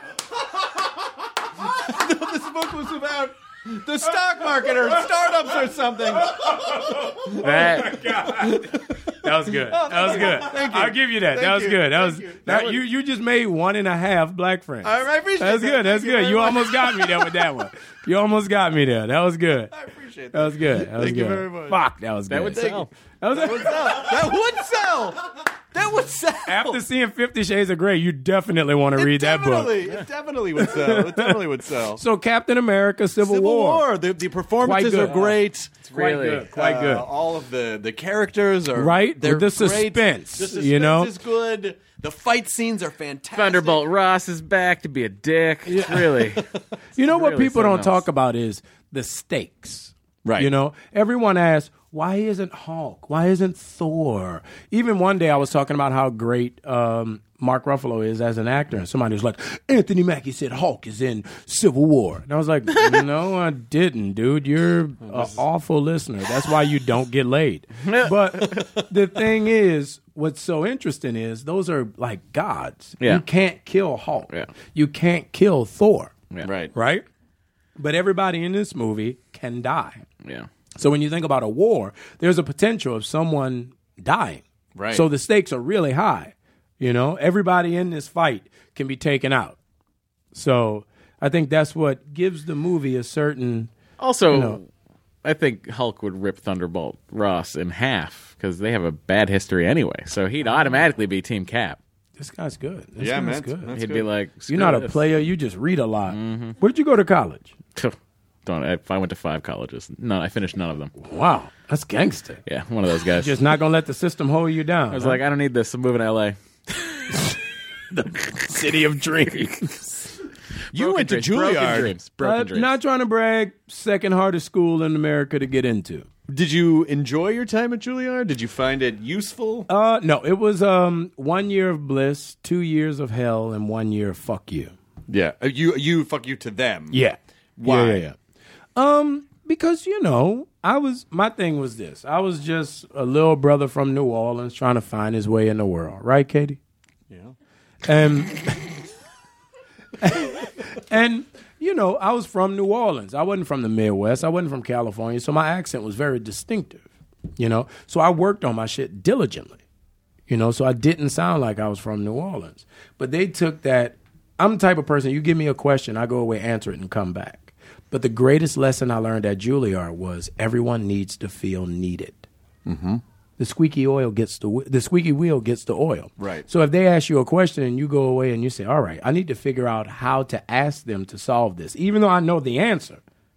I thought this book was about the stock market or startups or something. That That was good. That was good. Thank you. I'll give you that. Thank that was you. good. That Thank was, you. that, That was- you. You just made one and a half black friends. I appreciate That's that. good. That's Thank you good. very You much. almost got me there with that one. You almost got me there. That was good. I appreciate That that. was good. That was Thank good. you very much. Fuck, that was good. that would sell. That was That would sell. That would sell. That would sell. After seeing Fifty Shades of Grey, you definitely want to It read that book. definitely, It definitely would sell. It definitely would sell. So Captain America: Civil, Civil War. War. The, the performances Quite are good. great. Quite Really? good. Quite Uh, good. all of the, the characters are Right? They're The great. suspense, The suspense you know? is good. The fight scenes are fantastic. Thunderbolt Ross is back to be a dick. Really? You know what really people something don't else. talk about is the stakes. Right. You know, everyone asks, why isn't Hulk? Why isn't Thor? Even one day I was talking about how great um, Mark Ruffalo is as an actor, and somebody was like, Anthony Mackie said Hulk is in Civil War. And I was like, no, I didn't, dude. You're an awful listener. That's why you don't get laid. But the thing is, what's so interesting is those are like gods. Yeah. You can't kill Hulk. Yeah. You can't kill Thor. Yeah. Right. Right? But everybody in this movie can die. Yeah. So when you think about a war, there's a potential of someone dying. Right. So the stakes are really high. You know, everybody in this fight can be taken out. So I think that's what gives the movie a certain. Also, You know. I think Hulk would rip Thunderbolt Ross in half because they have a bad history anyway. So he'd automatically be Team Cap. This guy's good. This Yeah, guy's man. good. That's He'd good. be like, You're not a "Screw this." player. You just read a lot. Where did you go to college? Don't. If I went to five colleges, no, I finished none of them. Wow, that's gangster. Yeah, one of those guys. Just not gonna let the system hold you down. I was like, I don't need this. I'm moving to L A. city of dreams. You Broken went to dreams, Broken Juilliard. dreams. Broken Uh, dreams. not trying to brag. Second hardest school in America to get into. Did you enjoy your time at Juilliard? Did you find it useful? Uh, no, it was um one year of bliss, two years of hell, and one year of fuck you. Yeah. Uh, You you fuck you to them. Yeah. Why? Yeah, yeah, yeah. Um, because you know, I was my thing was this. I was just a little brother from New Orleans trying to find his way in the world, right, Katie? Yeah. And and you know, I was from New Orleans. I wasn't from the Midwest. I wasn't from California, so my accent was very distinctive. You know, so I worked on my shit diligently. You know, so I didn't sound like I was from New Orleans. But they took that. I'm the type of person, you give me a question, I go away, answer it, and come back. But the greatest lesson I learned at Juilliard was everyone needs to feel needed. Mm-hmm. The squeaky oil gets the the squeaky wheel gets the oil. Right. So if they ask you a question and you go away and you say, "All right, I need to figure out how to ask them to solve this," even though I know the answer,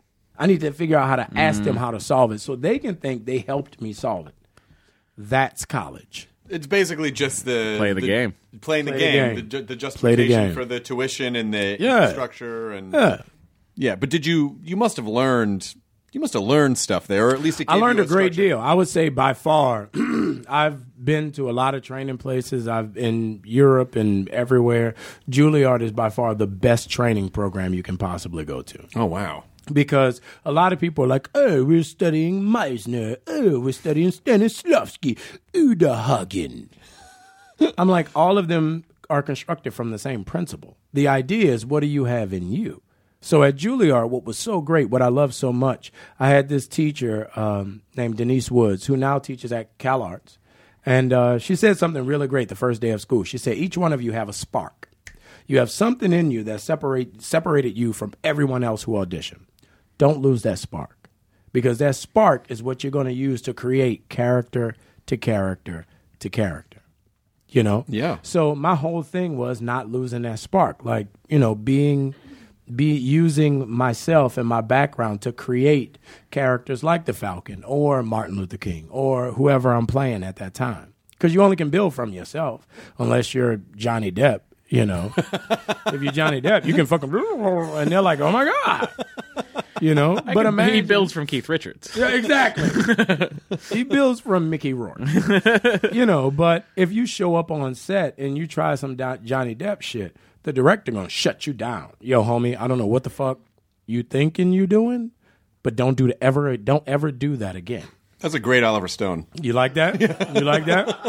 I need to figure out how to ask them how to solve it so they can think they helped me solve it. That's college. It's basically just the Play the game. playing the Play the game, game. the, ju- the Play the justification game. for the tuition and the Yeah. infrastructure and Yeah. yeah. But did you? You must have learned. You must have learned stuff there, or at least it I gave learned you a great structure. deal. I would say by far, I've been to a lot of training places. I've in Europe and everywhere. Juilliard is by far the best training program you can possibly go to. Oh wow. Because a lot of people are like, oh, we're studying Meisner. Oh, we're studying Stanislavski. Uda Hagen. I'm like, all of them are constructed from the same principle. The idea is, what do you have in you? So at Juilliard, what was so great, what I love so much, I had this teacher um, named Denise Woods, who now teaches at CalArts. And uh, she said something really great the first day of school. She said, each one of you have a spark. You have something in you that separate separated you from everyone else who auditioned. Don't lose that spark, because that spark is what you're going to use to create character to character to character. You know? Yeah. So my whole thing was not losing that spark. Like, you know, being be using myself and my background to create characters like the Falcon or Martin Luther King or whoever I'm playing at that time. Because you only can build from yourself unless you're Johnny Depp. You know, if you're Johnny Depp, you can fucking and they're like, oh my god, you know. I but can- imagine he builds from Keith Richards. yeah, exactly. He builds from Mickey Rourke. You know, but if you show up on set and you try some Do- Johnny Depp shit, the director gonna shut you down. Yo, homie, I don't know what the fuck you thinking you doing, but don't do the ever don't ever do that again. That's a great Oliver Stone. You like that? You like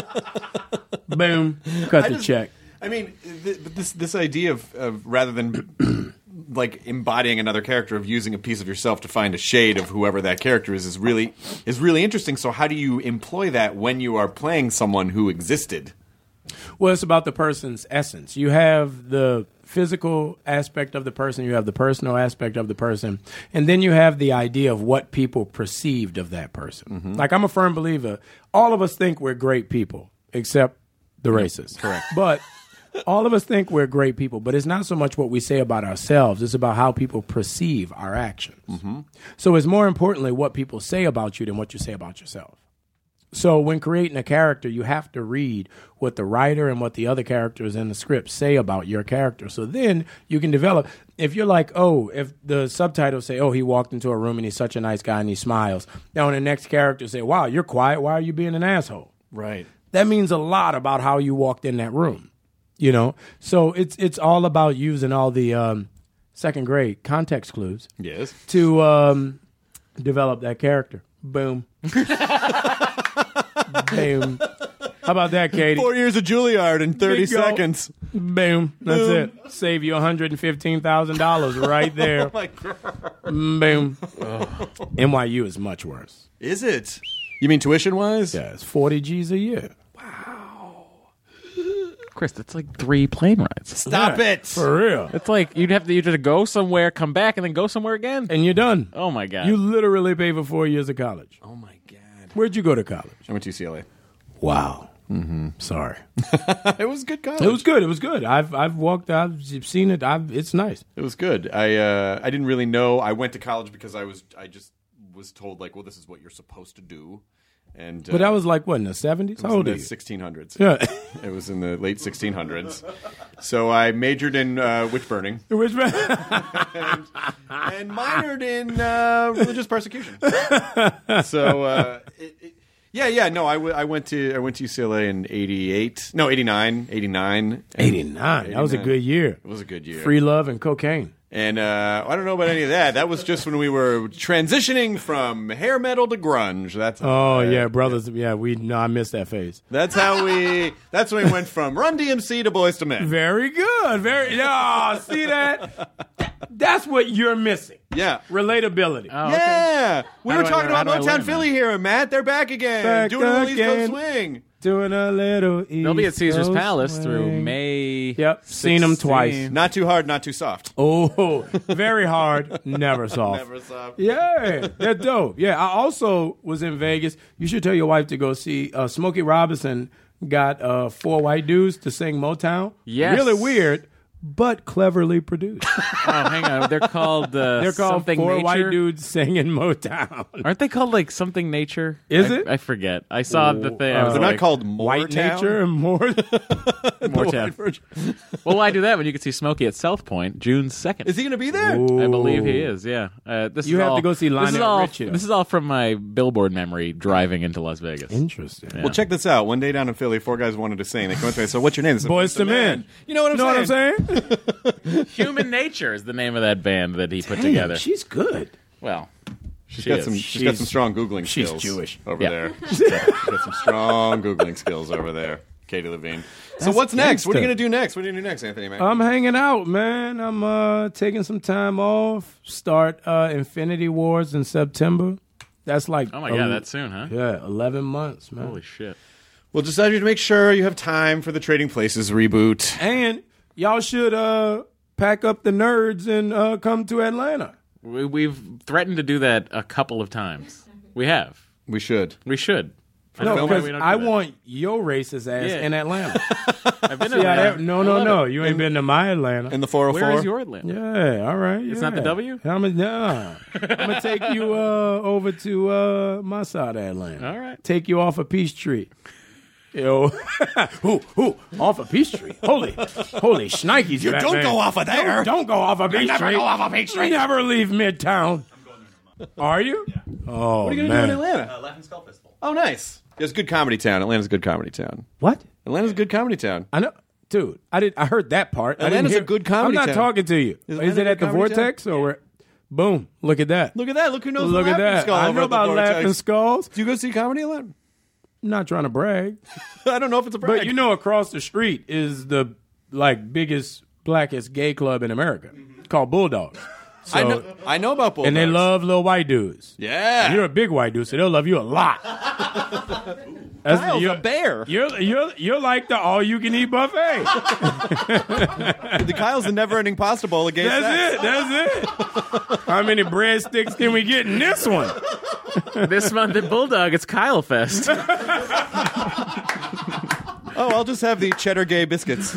that? Boom. Cut I the just- check. I mean, th- but this this idea of, of rather than like embodying another character, of using a piece of yourself to find a shade of whoever that character is, is really is really interesting. So, how do you employ that when you are playing someone who existed? Well, it's about the person's essence. You have the physical aspect of the person, you have the personal aspect of the person, and then you have the idea of what people perceived of that person. Mm-hmm. Like, I'm a firm believer, all of us think we're great people, except the racists. Correct. But all of us think we're great people, but it's not so much what we say about ourselves, it's about how people perceive our actions. Mm-hmm. So it's more importantly what people say about you than what you say about yourself. So when creating a character, you have to read what the writer and what the other characters in the script say about your character. So then you can develop. If you're like, oh, if the subtitles say, oh, he walked into a room and he's such a nice guy and he smiles. Now, when the next character say, wow, you're quiet. Why are you being an asshole? Right. That means a lot about how you walked in that room. You know, so it's it's all about using all the um, second grade context clues. Yes. To um, develop that character. Boom. Boom. How about that, Katie? Four years of Juilliard in thirty Bingo. seconds. Boom. That's Boom. it. Save you one hundred fifteen thousand dollars right there. Oh my God. Boom. N Y U is much worse. Is it? You mean tuition wise? Yeah, it's forty G's a year. Chris, that's like three plane rides. Stop Yeah, it. For real. It's like you'd have to you just go somewhere, come back, and then go somewhere again. And you're done. Oh my God. You literally pay for four years of college. Oh my God. Where'd you go to college? I went to U C L A. Wow. Mm-hmm. Sorry. It was good college. It was good. It was good. I've I've walked. I've seen it. I've. It's nice. It was good. I uh, I didn't really know. I went to college because I was I just was told like, well, this is what you're supposed to do. And uh, But that was like what in the seventies? it How was old in are the you? sixteen hundreds. Yeah. It was in the late sixteen hundreds. So I majored in uh, witch burning Which and minored in uh, religious persecution. So uh, it, it, yeah, yeah, no, I, w- I went to I went to U C L A in eighty-eight, no, eighty-nine, eighty-nine. eighty-nine. That was a eighty-nine. good year. It was a good year. Free love and cocaine. And uh, I don't know about any of that. That was just when we were transitioning from hair metal to grunge. That's Oh uh, yeah, brothers. Yeah, we. No, I missed that phase. That's how we. That's when we went from Run D M C to Boyz two Men. Very good. Very. Oh, see that? That's what you're missing. Yeah. Relatability. Oh, okay. Yeah, we How were do I talking learn- how about do I Motown learn Philly here, Matt. They're back again, Back doing a East Coast again. swing. Doing a little. East They'll be at Caesar's Coast Palace through swing. May. Yep, seen them sixteenth. twice. Not too hard, not too soft. Oh, very hard, never soft. Never soft. Yeah, they're dope. Yeah, I also was in Vegas. You should tell your wife to go see uh, Smokey Robinson got uh, four white dudes to sing Motown. Yes. Really weird, but cleverly produced. Oh, hang on. They're called. Uh, They're called something four nature? white dudes singing Motown. Aren't they called like something nature? Is I, it? I forget. I saw the thing. I was Uh, They're like, not called More White Town? nature and more. More Town. Well, why do that when you can see Smokey at South Point June second? Is he going to be there? I believe he is. Yeah. Uh, this You is have all, to go see this is Lionel all, Richie. This is all from my Billboard memory driving into Las Vegas. Interesting. Well, check this out. One day down in Philly, four guys wanted to sing. They come up to me, so what's your name? They said, Boyz two Men. You know what I'm know saying? what I'm saying? Human Nature is the name of that band that he put Damn, together. she's good. Well, She's she got is. some. She's got She's- some strong googling she's skills. Jewish. over Yeah. there. She's got, she's got some strong googling skills over there, Katie Levine. So That's what's next? What are you gangster. going to do next? What are you going to do next, Anthony? Man? I'm hanging out, man. I'm uh, taking some time off. Start uh, Infinity Wars in September. That's like Oh my um, god, that's soon, huh? yeah, eleven months, man. Holy shit. Well, just as you to make sure you have time for the Trading Places reboot. And y'all should uh, pack up the nerds and uh, come to Atlanta. We, we've threatened to do that a couple of times. We have. We should. We should. I No, don't know why because we don't do I that. want your racist ass Yeah. in Atlanta. I've been in See how Atlanta. that- no, I no, love no. it. You ain't been to my Atlanta. In the four oh four. Where is your Atlanta? Yeah, all right. It's not the yeah. W? I'm gonna nah. I'm gonna take you uh, over to uh, my side of Atlanta. All right. Take you off of Peachtree. Yo, who, who, off of Peachtree? Holy, holy shnikes! You don't go off of there. Don't, don't go off of Peachtree. never go off of Peachtree. Never leave Midtown. Are you? Yeah. Oh What are you going to do man. in Atlanta? Uh, Laughing Skull Festival. Oh, nice. It's a good comedy town. Atlanta's a good comedy town. What? Atlanta's a good comedy town. I know, dude. I did. I heard that part. I didn't Atlanta's a hear- good comedy I'm not town. talking to you. Is Is, Atlanta it a at the good comedy Vortex or where? Boom! Look at that. Look at that. Look who knows Look the at Laughing that. Skull I over know at the about Vortex. Laughing Skulls. Do you go see comedy a lot? Not trying to brag, I don't know if it's a brag. but you know, across the street is the like biggest, blackest gay club in America called Bulldogs. So, I know. I know about Bulldogs. and they love little white dudes. Yeah. You're a big white dude, so they'll love you a lot. That's, Kyle's you're, a bear. You're you're you're like the all you can eat buffet. The Kyle's the never-ending pasta bowl of gay That's sex. it. That's it. How many breadsticks can we get in this one? This month at Bulldog, it's Kyle Fest. Oh, I'll just have the cheddar gay biscuits.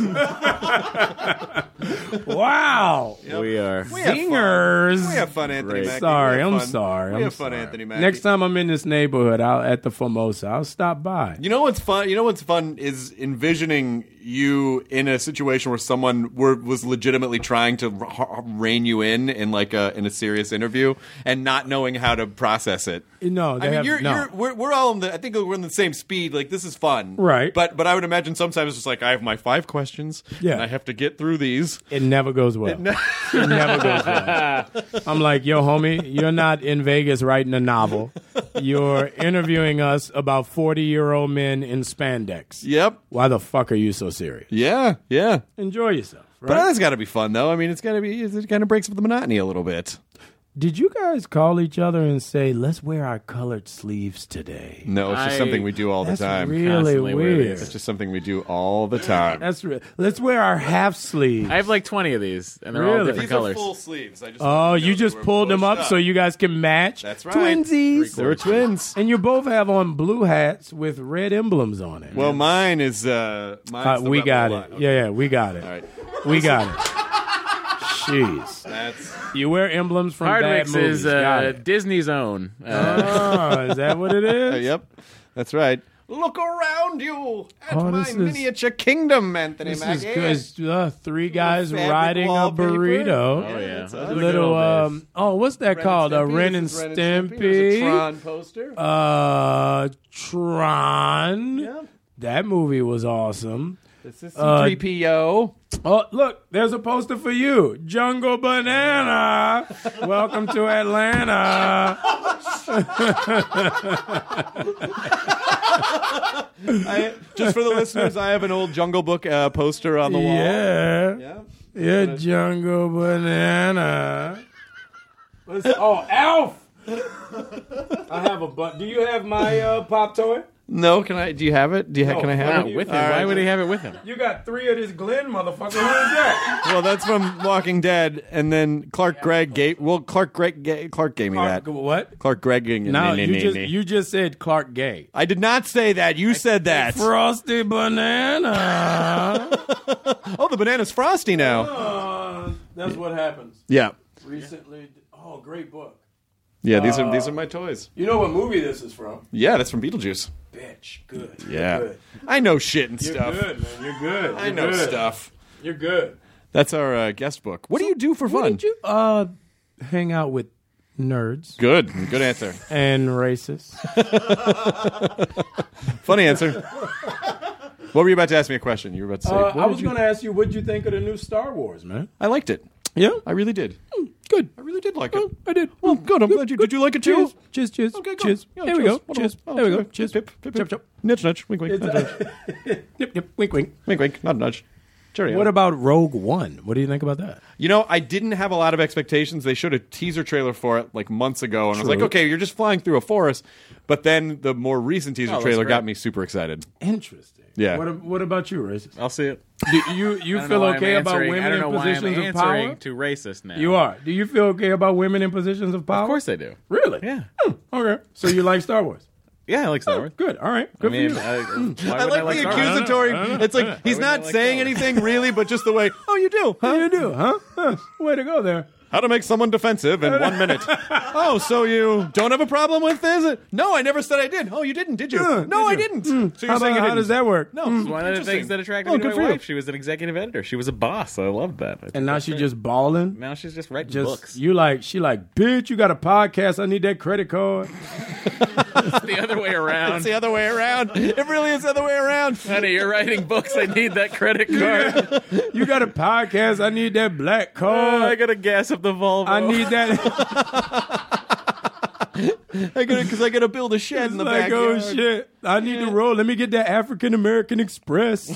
Wow. We are. We have Singers. fun. We have fun, Anthony Great. Mackie. Sorry, We have I'm fun. sorry. We I'm have fun, sorry. Anthony Mackie. Next time I'm in this neighborhood, I'll at the Formosa, I'll stop by. You know what's fun? You know what's fun is envisioning you in a situation where someone were, was legitimately trying to r- rein you in in like a in a serious interview and not knowing how to process it. No, they I mean, have, you're, no. you're we're, we're all in the. I think we're in the same speed. Like this is fun, Right. But but I would imagine sometimes it's just like I have my five questions, Yeah. and I have to get through these. It never goes well. It, never goes well. I'm like, yo, homie, you're not in Vegas writing a novel. You're interviewing us about forty-year-old men in spandex. Yep. Why the fuck are you so serious? Yeah. Yeah. Enjoy yourself, But right? that's got to be fun, though. I mean, it's got to be. It kind of breaks up the monotony a little bit. Did you guys call each other and say, let's wear our colored sleeves today? No, it's just I- something we do all the That's time. really Constantly wear weird. these. It's just something we do all the time. That's real. Let's wear our half sleeves. I have like twenty of these, and they're all Really? different These colors. are full sleeves. I just Oh, wanted to you know just they were pulled them up pushed so you guys can match? That's right. Twinsies. They were twins. And you both have on blue hats with red emblems on it. Well, mine is. Uh, mine's Uh, the we Rebel got line. it. Okay. Yeah, yeah, we got it. All right. We got it. Jeez. That's. You wear emblems from bad Hardwick's movies. is Got uh, it. Disney's own. Uh, Oh, is that what it is? Uh, yep. That's right. Look around you at Oh, my this is- miniature kingdom, Anthony This is Mackie. good. It's, uh, three guys fabric riding a wallpaper. burrito. oh yeah, it's Those a are the Little, good old days. um, oh, what's that Ren called? A Stimpy. Ren and This is Ren and Stimpy. There's a Stimpy. Tron poster. Uh, Tron. Yep. That movie was awesome. This is uh, C three P O. Oh, look, there's a poster for you. Jungle Banana. Welcome to Atlanta. I, just for the listeners, I have an old Jungle Book uh, poster on the wall. Yeah. Yeah. Yeah, Jungle Banana. What's- oh, Alf. I have a bu- Do you have my uh, pop toy? No, can I? Do you have it? Do you? Ha- No, can I have wow, it? with him. All Why right. would he have it with him? You got three of this Glenn motherfucker. Who is that? Well, that's from Walking Dead, and then Clark Gregg gave. Well, Clark Gregg. Ga- Clark gave me Clark, that. what? Clark Gregg. gave me- No, nee, you nee, just nee. you just said Clark Gay. I did not say that. You said that. Frosty Banana. Oh, the banana's frosty now. Uh, that's what happens. Yeah. Recently, oh, great book. Yeah. These are these are my toys. You know what movie this is from? Yeah, that's from Beetlejuice. Bitch, good. Yeah. You're good. I know shit and You're stuff. good, man. You're good. I You're know good. stuff. You're good. That's our uh, guest book. What do you do for What fun? did you uh hang out with nerds Good. Good answer. and racists? Funny answer. What were you about to ask me a question? You were about to say. Uh, what I did was you- going to ask you, what'd you think of the new Star Wars, man? I liked it. Yeah, I really did. good. I really did like it. Oh, I did. Well, good. I'm glad you did. You like it too? Cheers, cheers, cheers. Okay, good. cheers. Yeah, there we cheers. go. What Cheers. else? Oh, there we go. cheers. Cheers. Pip, pip, pip, Chop, pip. chop. Nudge, nudge. Wink, wink. It's, Nudge, uh, nudge. Yep, yep. Wink, wink. Wink, wink. Not a nudge. Cheerio. What about Rogue One? What do you think about that? You know, I didn't have a lot of expectations. They showed a teaser trailer for it like months ago, and I was like, True. okay, you're just flying through a forest. But then the more recent teaser Oh, that's trailer great. got me super excited. Interesting. Yeah. What, what about you, racist? I'll see it. Do you you I don't feel know why I'm okay about answering- I women don't know in why I'm positions of answering power? to racist now. You are. Do you feel okay about women in positions of power? Of course I do. Really? Yeah. Okay. So you like Star Wars? Yeah, I like Star Wars. Good. All right. I Good mean, for you. I, why would I I like like the Star Wars? accusatory. It's like he's wouldn't not I like saying Star Wars? anything really, but just the way. Oh, you do? How Huh? you do, huh? Huh. Way to go there. How to make someone defensive in one minute? Oh, so you don't have a problem with this? No, I never said I did. Oh, you didn't, did you? Uh, no, I did you? didn't. So you're How, saying about, I how didn't. does that work? No, It's one of the interesting. things that attracted Oh, me to good my for you. wife. She was an executive editor. She was a boss. I loved that. I think And now that's she's great. just balling. now she's just writing Just books. you like she like, bitch, you got a podcast. I need that credit card. It's the other way around. It's the other way around. It really is the other way around. Honey, you're writing books. I need that credit card. You got a podcast. I need that black Oh, card. I gotta gas up the Volvo. I need that. I gotta, because I gotta build a shed It's in the like, backyard. oh shit. I need to roll. Let me get that African American Express. Is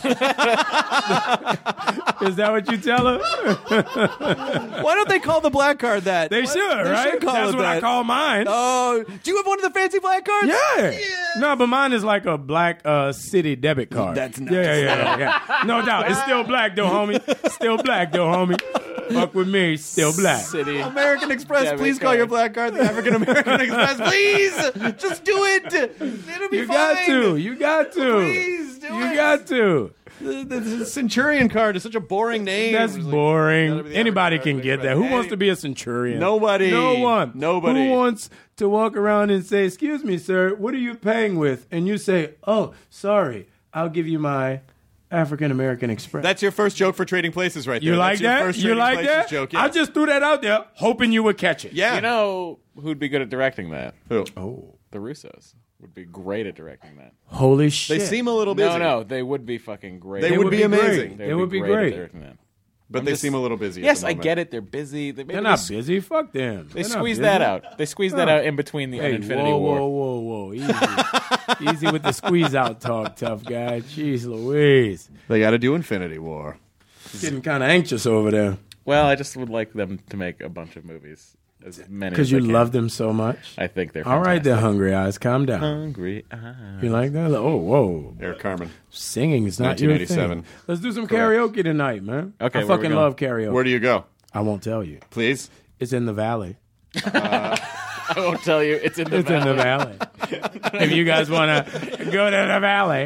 that what you tell her? Why don't they call the black card that? They What? should, They right? should call That's it what I that. call mine. Oh, do you have one of the fancy black cards? Yeah. No, but mine is like a black uh, city debit card. That's nice. Yeah, yeah, yeah, yeah. No doubt. It's still black though, homie. Still black though, homie. Fuck with me. Still black. City. American Express, Debit please call card. your black card the African American Express. Please, just do it. It'll be You fine. got to. You got to. Please do You it. got to. The, the, the Centurion card is such a boring name. That's It's like, boring. gotta be the Anybody African can get American. that. Who wants Any- to be a centurion? Nobody. No one. Nobody. Who wants to walk around and say, "Excuse me, sir, what are you paying with?" And you say, "Oh, sorry, I'll give you my African American Express." That's your first joke for Trading Places, right there. you like That's your that? First You Trading like Places that? Joke. Yeah. I just threw that out there, hoping you would catch it. yeah. You know who'd be good at directing that? Who? Oh, The Russos would be great at directing that. holy shit! They seem a little busy. No, no, they would be fucking great. They would be amazing. They It would be at great. directing that. but I'm they just- seem a little busy. at Yes, the I moment. get it. They're busy. They, maybe They're not they, busy. Fuck them. They They're not squeeze busy. that out. They squeeze that Huh. out in between the Hey, Infinity whoa, War. whoa, whoa, whoa! Easy, easy with the squeeze out talk, tough guy. Jeez Louise, They got to do Infinity War. getting kind of anxious over there Well, I just would like them to make a bunch of movies, as many because as you they can. love them so much. I think they're All right, there, fantastic. hungry eyes, calm down. Hungry eyes. You like that? Oh, whoa! Eric Carmen. Singing is not your nineteen eighty-seven. thing. Let's do some karaoke tonight, man. Okay, I where we fucking going? love karaoke. Where do you go? I won't tell you. Please. It's in the valley. I won't tell you. It's in the It's in the valley. If you guys want to go to the valley.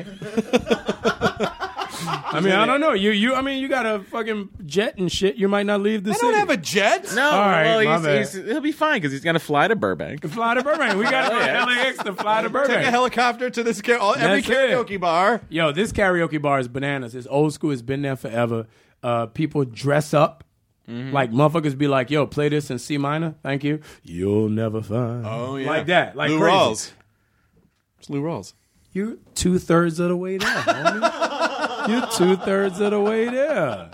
I mean, I don't know. You, you. I mean, you got a fucking jet and shit. You might not leave the I city. don't have a jet. No, All right, well, my he's, bad. he's, he'll be fine because he's going to fly to Burbank. Fly to Burbank. We got to go to L A X to fly to Take Burbank. a helicopter to this car- all, every That's it. karaoke bar. Yo, this karaoke bar is bananas. It's old school. It's been there forever. Uh, people dress up. Mm-hmm. Like motherfuckers be like, yo, play this in C minor. Thank you. You'll never find. Oh yeah, Like that. Like Lou crazy. Rawls. It's Lou Rawls. You're two thirds of the way there, homie. You're two thirds of the way there.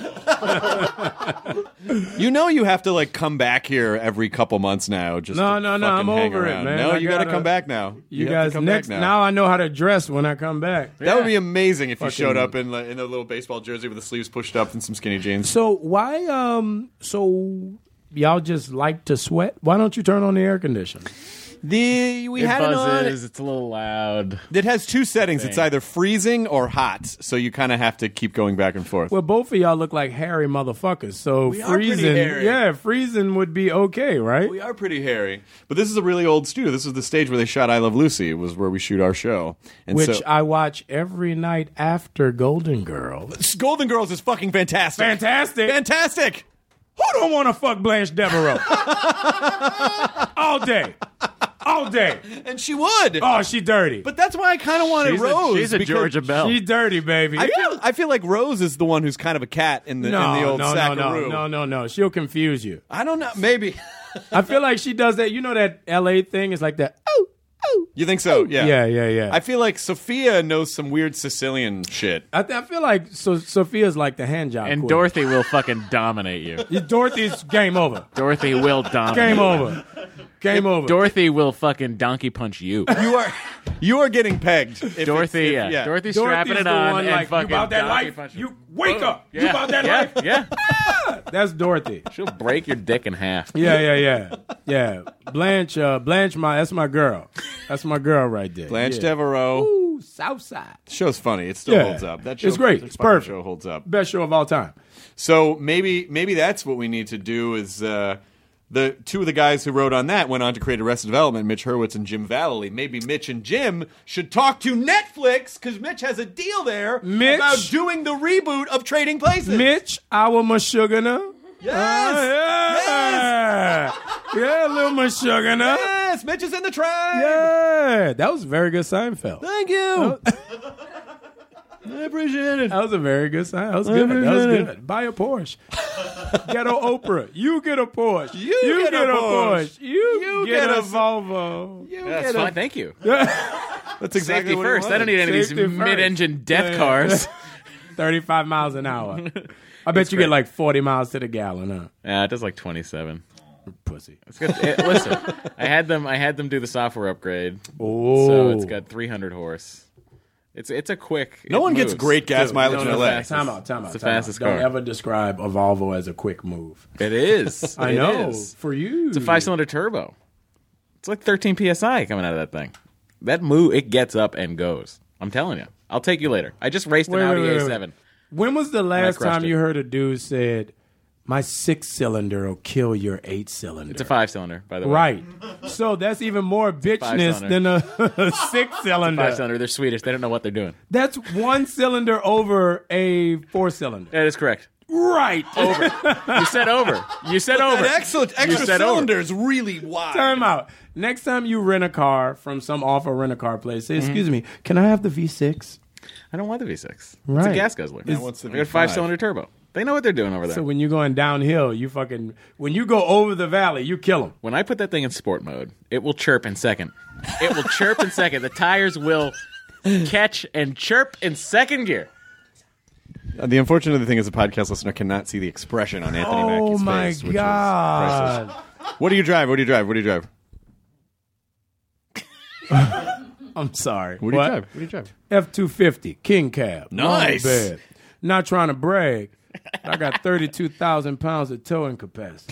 You know you have to like come back here every couple months now. Just No, to no, no, fucking I'm hang over it, around. man. No, I you got to gotta- come back now. You, have guys to come next back now. now. I know how to dress when I come back. That would be amazing if you Fucking- showed up in like, in a little baseball jersey with the sleeves pushed up and some skinny jeans. So why um so y'all just like to sweat? Why don't you turn on the air conditioner? The we It had it on. buzzes. It's a little loud. It has two settings. It's Thing. either freezing or hot, so you kind of have to keep going back and forth. Well, both of y'all look like hairy motherfuckers. So We are pretty freezing, hairy. yeah, freezing would be okay, right? We are pretty hairy, but this is a really old studio. This is the stage where they shot "I Love Lucy." It was where we shoot our show, and Which so I watch every night after Golden Girls. Golden Girls is fucking fantastic. Fantastic. Fantastic. Who don't want to fuck Blanche Devereaux? All day. All day. And she would. Oh, she dirty. But that's why I kind of wanted She's Rose. a, she's a because Georgia Bell. She dirty, baby. I feel, I feel like Rose is the one who's kind of a cat in the, no, in the old no, no, no, Sackaroo. no, no, no. She'll confuse you. I don't know. Maybe. I feel like she does that. You know that L A thing is like that. Oh, oh. You think so? Yeah. Yeah, yeah, yeah. I feel like Sophia knows some weird Sicilian shit. I, th- I feel like so Sophia's like the hand job. and queen. Dorothy will fucking dominate you. Dorothy's game over. Dorothy will dominate. Game you. over. Game over. Dorothy will fucking donkey punch you. You are you are getting pegged. if it's- Dorothy, if- yeah. Dorothy's, Dorothy's strapping it the on one and like, fucking you about that donkey life? punch You wake Boom. up. Yeah. You about that yeah. life? Yeah. That's Dorothy. She'll break your dick in half. Yeah, yeah, yeah, yeah. Blanche, uh, Blanche, my that's my girl. That's my girl right there. Blanche yeah. Devereaux. Ooh, Southside. The show's funny. It still Yeah. holds up. That show, It's great. that It's fucking perfect. Show holds up. Best show of all time. So maybe maybe that's what we need to do. Is uh, the two of the guys who wrote on that went on to create Arrested Development, Mitch Hurwitz and Jim Vallely. Maybe Mitch and Jim should talk to Netflix because Mitch has a deal there Mitch- about doing the reboot of Trading Places. Mitch, our Mashugana. Yes. yeah. Yeah, little Mashugana. Yes, Mitch is in the tribe. Yeah. That was a very good Seinfeld. Thank you. I appreciate it. That was a very good sign. That was good. That was good. Buy a Porsche. Ghetto Oprah. You get a Porsche. You get a Porsche. You, You get, get a a- Volvo. You That's get fine. a- Thank you. That's exactly Safety what he first. I don't wanted. need any of Safety these first. mid-engine death Yeah. cars. thirty-five miles an hour. I bet you great. get like forty miles to the gallon, huh? Yeah, it does like twenty-seven. Pussy. It's good. It- listen, I had them. I had them do the software upgrade, Oh. so it's got three hundred horse. It's it's a quick. No it one gets moves. great gas Dude, mileage no, in no, L A. fast. Time out, time out. It's the time out. fastest Don't car. ever describe a Volvo as a quick move. It is. I It know. is. For you. It's a five-cylinder turbo. It's like thirteen P S I coming out of that thing. That move, it gets up and goes. I'm telling you. I'll take you later. I just raced an Wait, wait, Audi wait, wait. A seven. When was the last crushed time it. you heard a dude said, my six cylinder will kill your eight cylinder. It's a five cylinder, by the way. Right. So that's even more bitchness than a, a six cylinder. Five cylinder. They're Swedish. They don't know what they're doing. That's one cylinder over a four cylinder. That is correct. Right. Over. You said over. You said over. That extra, extra said cylinder over. is really wide. Time out. Next time you rent a car from some offer rent a car place, say, excuse me, can I have the V six? I don't want the V six. It's Right. a gas guzzler. Now what's the I got a V five? five cylinder turbo. They know what they're doing over there. So when you're going downhill, you fucking, when you go over the valley, you kill them. When I put that thing in sport mode, it will chirp in second. It will chirp in second. The tires will catch and chirp in second gear. Uh, the unfortunate thing is the podcast listener cannot see the expression on Anthony Oh Mackie's my face. Which God. Is priceless. What do you drive? What do you drive? What do you drive? I'm sorry. What do you drive? What do you drive? F two fifty, King Cab. Nice. Long bed. Not trying to brag. I got thirty-two thousand pounds of towing capacity.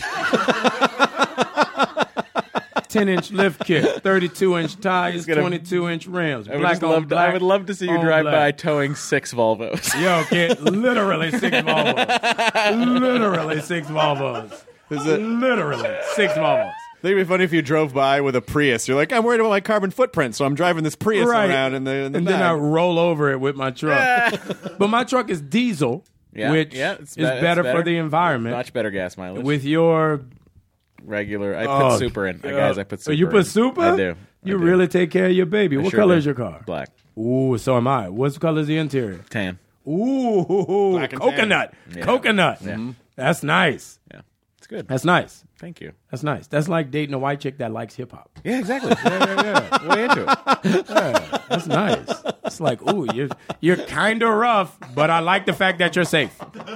ten-inch lift kit, thirty-two inch tires, gonna- twenty-two inch rims. I would, Black just on love to, black. I would love to see you on drive by black. towing six Volvos. Yo, kid, literally six Volvos. Literally six Volvos. Is it? Literally six Volvos. I think it'd be funny if you drove by with a Prius. You're like, I'm worried about my carbon footprint, so I'm driving this Prius Right. around in the, in the and back. then I roll over it with my truck. But my truck is diesel, Yeah, which yeah, it's is be- it's better, better. for the environment. Much better gas mileage. With your regular, I Oh, put super in. Uh, guys, I put Oh, super you put in. super? I do. You I do. really take care of your baby. I What sure color do. is your car? Black. Ooh, so am I. What color is the interior? Tan. Ooh, Black and coconut. tan. Yeah. Coconut. Yeah. That's nice. Yeah. It's good. That's nice. Thank you. That's nice. That's like dating a white chick that likes hip hop. Yeah, exactly. yeah, yeah, yeah. Way into it. That's nice. It's like, ooh, you're you're kind of rough, but I like the fact that you're safe.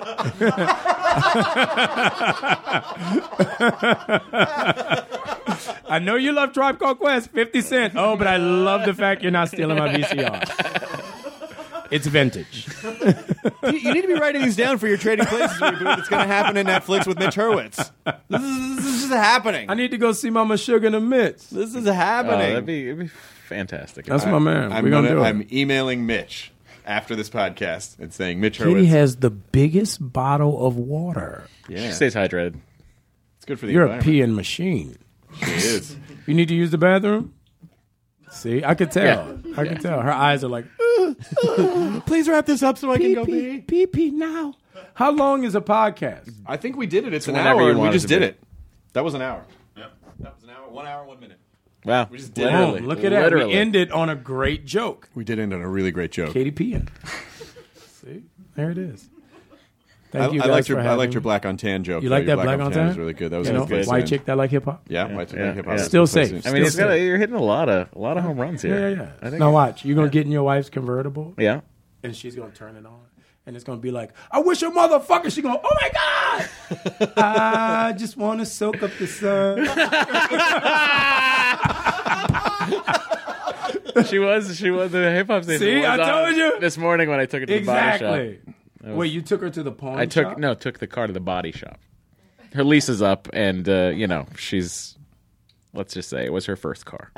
I know you love Tribe Called Quest, fifty Cent. Oh, but I love the fact you're not stealing my V C R. It's vintage. you, you need to be writing these down for your Trading Places reboot. It's going to happen in Netflix with Mitch Hurwitz. This is, this is happening. I need to go see Mama Sugar and the Mitts. This is Oh, happening. that'd be, it'd be fantastic. That's my man. I'm, We're gonna, gonna, do it. I'm emailing Mitch after this podcast and saying, Mitch Katie Hurwitz. has the biggest bottle of water. yeah, She stays hydrated. it's good for the You're a environment. peeing machine. She is. You need to use the bathroom? See, I could tell. Yeah. I could tell. Her eyes are like, Please wrap this up so I can pee go pee, pee. pee pee now. How long is a podcast? I think we did it. It's an whenever hour. you And we want it just to did be. it. That was an hour. Yep. That was an hour. One hour, one minute. Wow. We just did it. Literally. Boom, look at that. Literally. We ended on a great joke. We did end on a really great joke. Katie peeing. See? There it is. Thank I, you I guys liked your for I having liked your me. black on tan joke. You though. like Your that black on tan tan? was really good. That was You a know, good place white to chick end. that like hip hop? Yeah, white chick Yeah, like hip hop. yeah. Still Good place safe. to- I mean, Still it's got, safe. you're hitting a lot of a lot of home runs here. Yeah, yeah, yeah. I think Now watch. You're going to get in your wife's convertible, Yeah. and she's going to turn it on. And it's going to be like, I wish your motherfucker. She's going, oh my God. I just want to soak up the sun. She was. She was the hip hop station. See, was I on told you. this morning when I took it to the body shop. Exactly. Wait, you took her to the pawn I took shop? no took the car to the body shop. Her lease is up, and uh, you know she's. Let's just say it was her first car.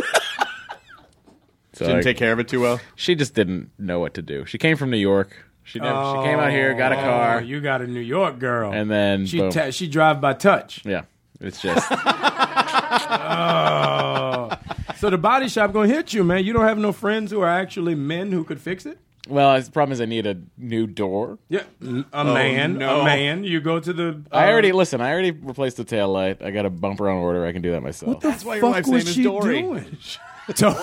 So Didn't I- take care of it too well. she just didn't know what to do. She came from New York. She never. she came out here, got a Oh, car, you got a New York girl. and then she boom. ta- she drive by touch. yeah, it's just Oh. So the body shop going to hit you, man. You don't have no friends who are actually men who could fix it? well. The problem is I need a new door. Yeah, a man, no. a man. You go to the. Uh, I already listen. I alady replaced the tail light. I got a bumper on order. I can do that myself. That's why your fuck wife's was name is she Dory. doing? So,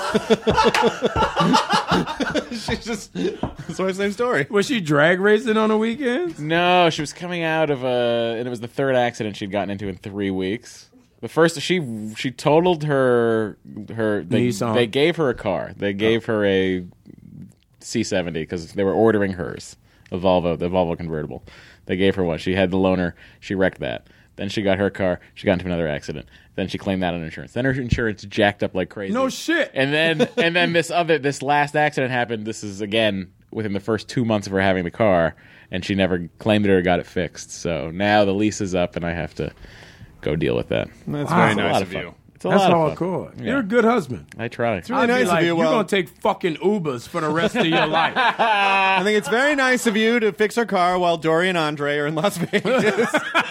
She's just. That's why his name's Dory. was she drag racing on the weekends? No, she was coming out of a, and it was the third accident she'd gotten into in three weeks. The first, she she totaled her her. They, Nissan. they gave her a car. They gave her a C seventy because they were ordering hers, a Volvo, the Volvo convertible. They gave her one. She had the loaner. She wrecked that. Then she got her car. She got into another accident. Then she claimed that on insurance. Then her insurance jacked up like crazy. No shit. And then and then this other this last accident happened. This is again within the first two months of her having the car, and she never claimed it or got it fixed. So now the lease is up, and I have to go deal with that. That's Wow. very It's a nice lot of of fun. you. It's a That's lot of fun. hardcore. Yeah. You're a good husband. I try. It's really I'd be nice like, of you. you're Well, going to take fucking Ubers for the rest of your life. I think it's very nice of you to fix our car while Dory and Andre are in Las Vegas.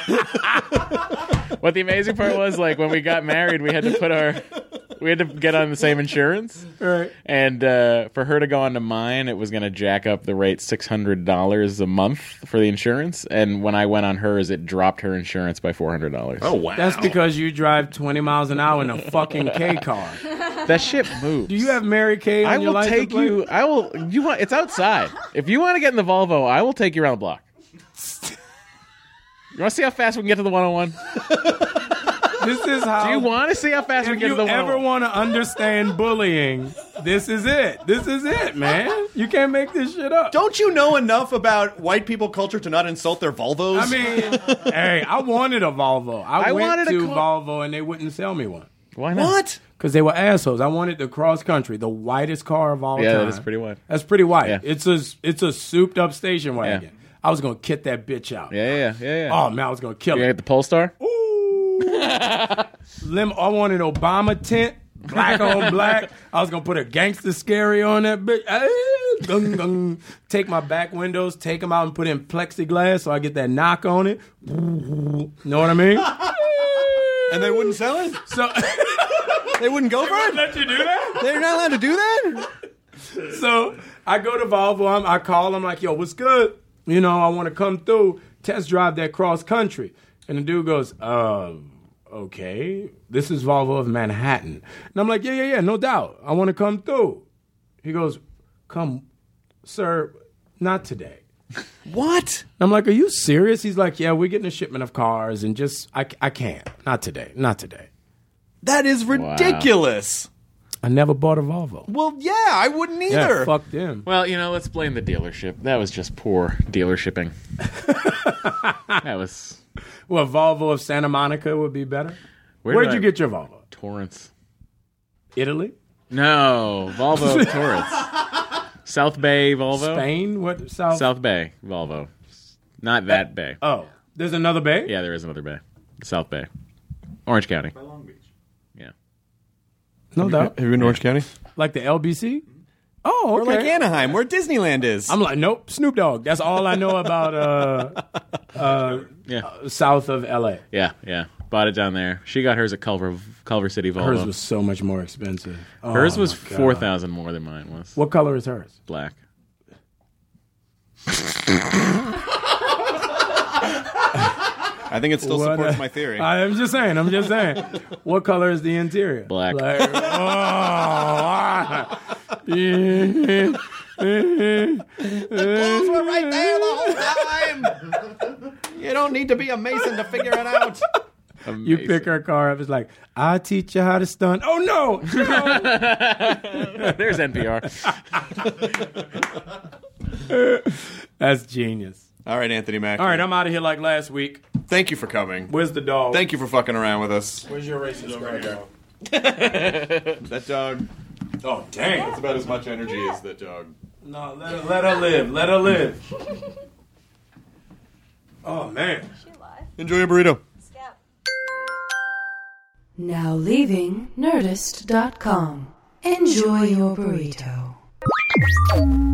What the amazing part was, like, when we got married, we had to put our, we had to get on the same insurance. Right. And uh, for her to go onto mine, it was going to jack up the rate six hundred dollars a month for the insurance. And when I went on hers, it dropped her insurance by four hundred dollars. Oh, wow. That's because you drive twenty miles an hour in a fucking K car. That shit moves. Do you have Mary Kay on I your will license take plate? you. I will. You want? It's outside. If you want to get in the Volvo, I will take you around the block. You want to see how fast we can get to the one oh one? This is how. Do you want to see how fast we If can get to you the ever one oh one? want to understand bullying, this is it. This is it, man. You can't make this shit up. Don't you know enough about white people culture to not insult their Volvos? I mean, hey, I wanted a Volvo. I, I went wanted a to co- Volvo and they wouldn't sell me one Why not? what? because they were assholes. I wanted the cross country, the whitest car of all Yeah, time. that is pretty white. That's pretty white. Yeah. It's a it's a souped up station wagon. Yeah. I was gonna kit that bitch out. Yeah, yeah, yeah, yeah. Oh man, I was gonna kill You it. get the Polestar? Ooh. Lim- I wanted Obama tint, black on black. I was gonna put a gangster scary on that bitch. Eh, gung, gung. Take my back windows, take them out, and put in plexiglass so I get that knock on it. Know what I mean? And they wouldn't sell it? So They wouldn't go for it? let you do that. They're not allowed to do that? So I go to Volvo. I'm, I call them like, "Yo, what's good? You know, I want to come through, test drive that cross country." And the dude goes, "Uh, okay. This is Volvo of Manhattan." And I'm like, "Yeah, yeah, yeah, no doubt. I want to come through." He goes, "Come, sir, not today." What? And I'm like, "Are you serious?" He's like, "Yeah, we're getting a shipment of cars, and just I, I can't. Not today. Not today." That is ridiculous. I never bought a Volvo. Well, yeah, I wouldn't Yeah, either. fuck them. Well, you know, let's blame the dealership. That was just poor dealershipping. That was... Well, Volvo of Santa Monica would be better. Where Where'd did you I- get your Volvo? Torrance. Italy? No, Volvo Torrance. South Bay Volvo? Spain? What? South? South Bay Volvo. Not that bay. Oh, there's another bay? Yeah, there is another bay. South Bay. Orange County. Long Beach. Yeah. No doubt. Have you been to Orange County? Like the L B C? Oh, okay. Or like Anaheim, where Disneyland is. I'm like, nope, Snoop Dogg. That's all I know about uh, uh, Yeah. uh, south of L A. Yeah, yeah. Bought it down there. She got hers at Culver Culver City Volvo. Hers was so much more expensive. Oh, Hers was my God. four thousand more than mine was. What color is hers? Black. I think it still What, supports uh, my theory. I'm just saying. I'm just saying. What color is the interior? Black. Like, oh, ah. Yeah. Those were right there the whole time. You don't need to be a Mason to figure it out. You Amazing. pick her car up. It's like, I'll teach you how to stunt. Oh, no. no. There's N P R. That's genius. All right, Anthony Mack. All right, I'm out of here like last week. Thank you for coming. Where's the dog? Thank you for fucking around with us. Where's your racist dog? That dog, Oh, dang. it's about as much energy as that dog. No, let her, let her live. Let her live. Oh, man. Enjoy your burrito. Now leaving Nerdist dot com. Enjoy your burrito.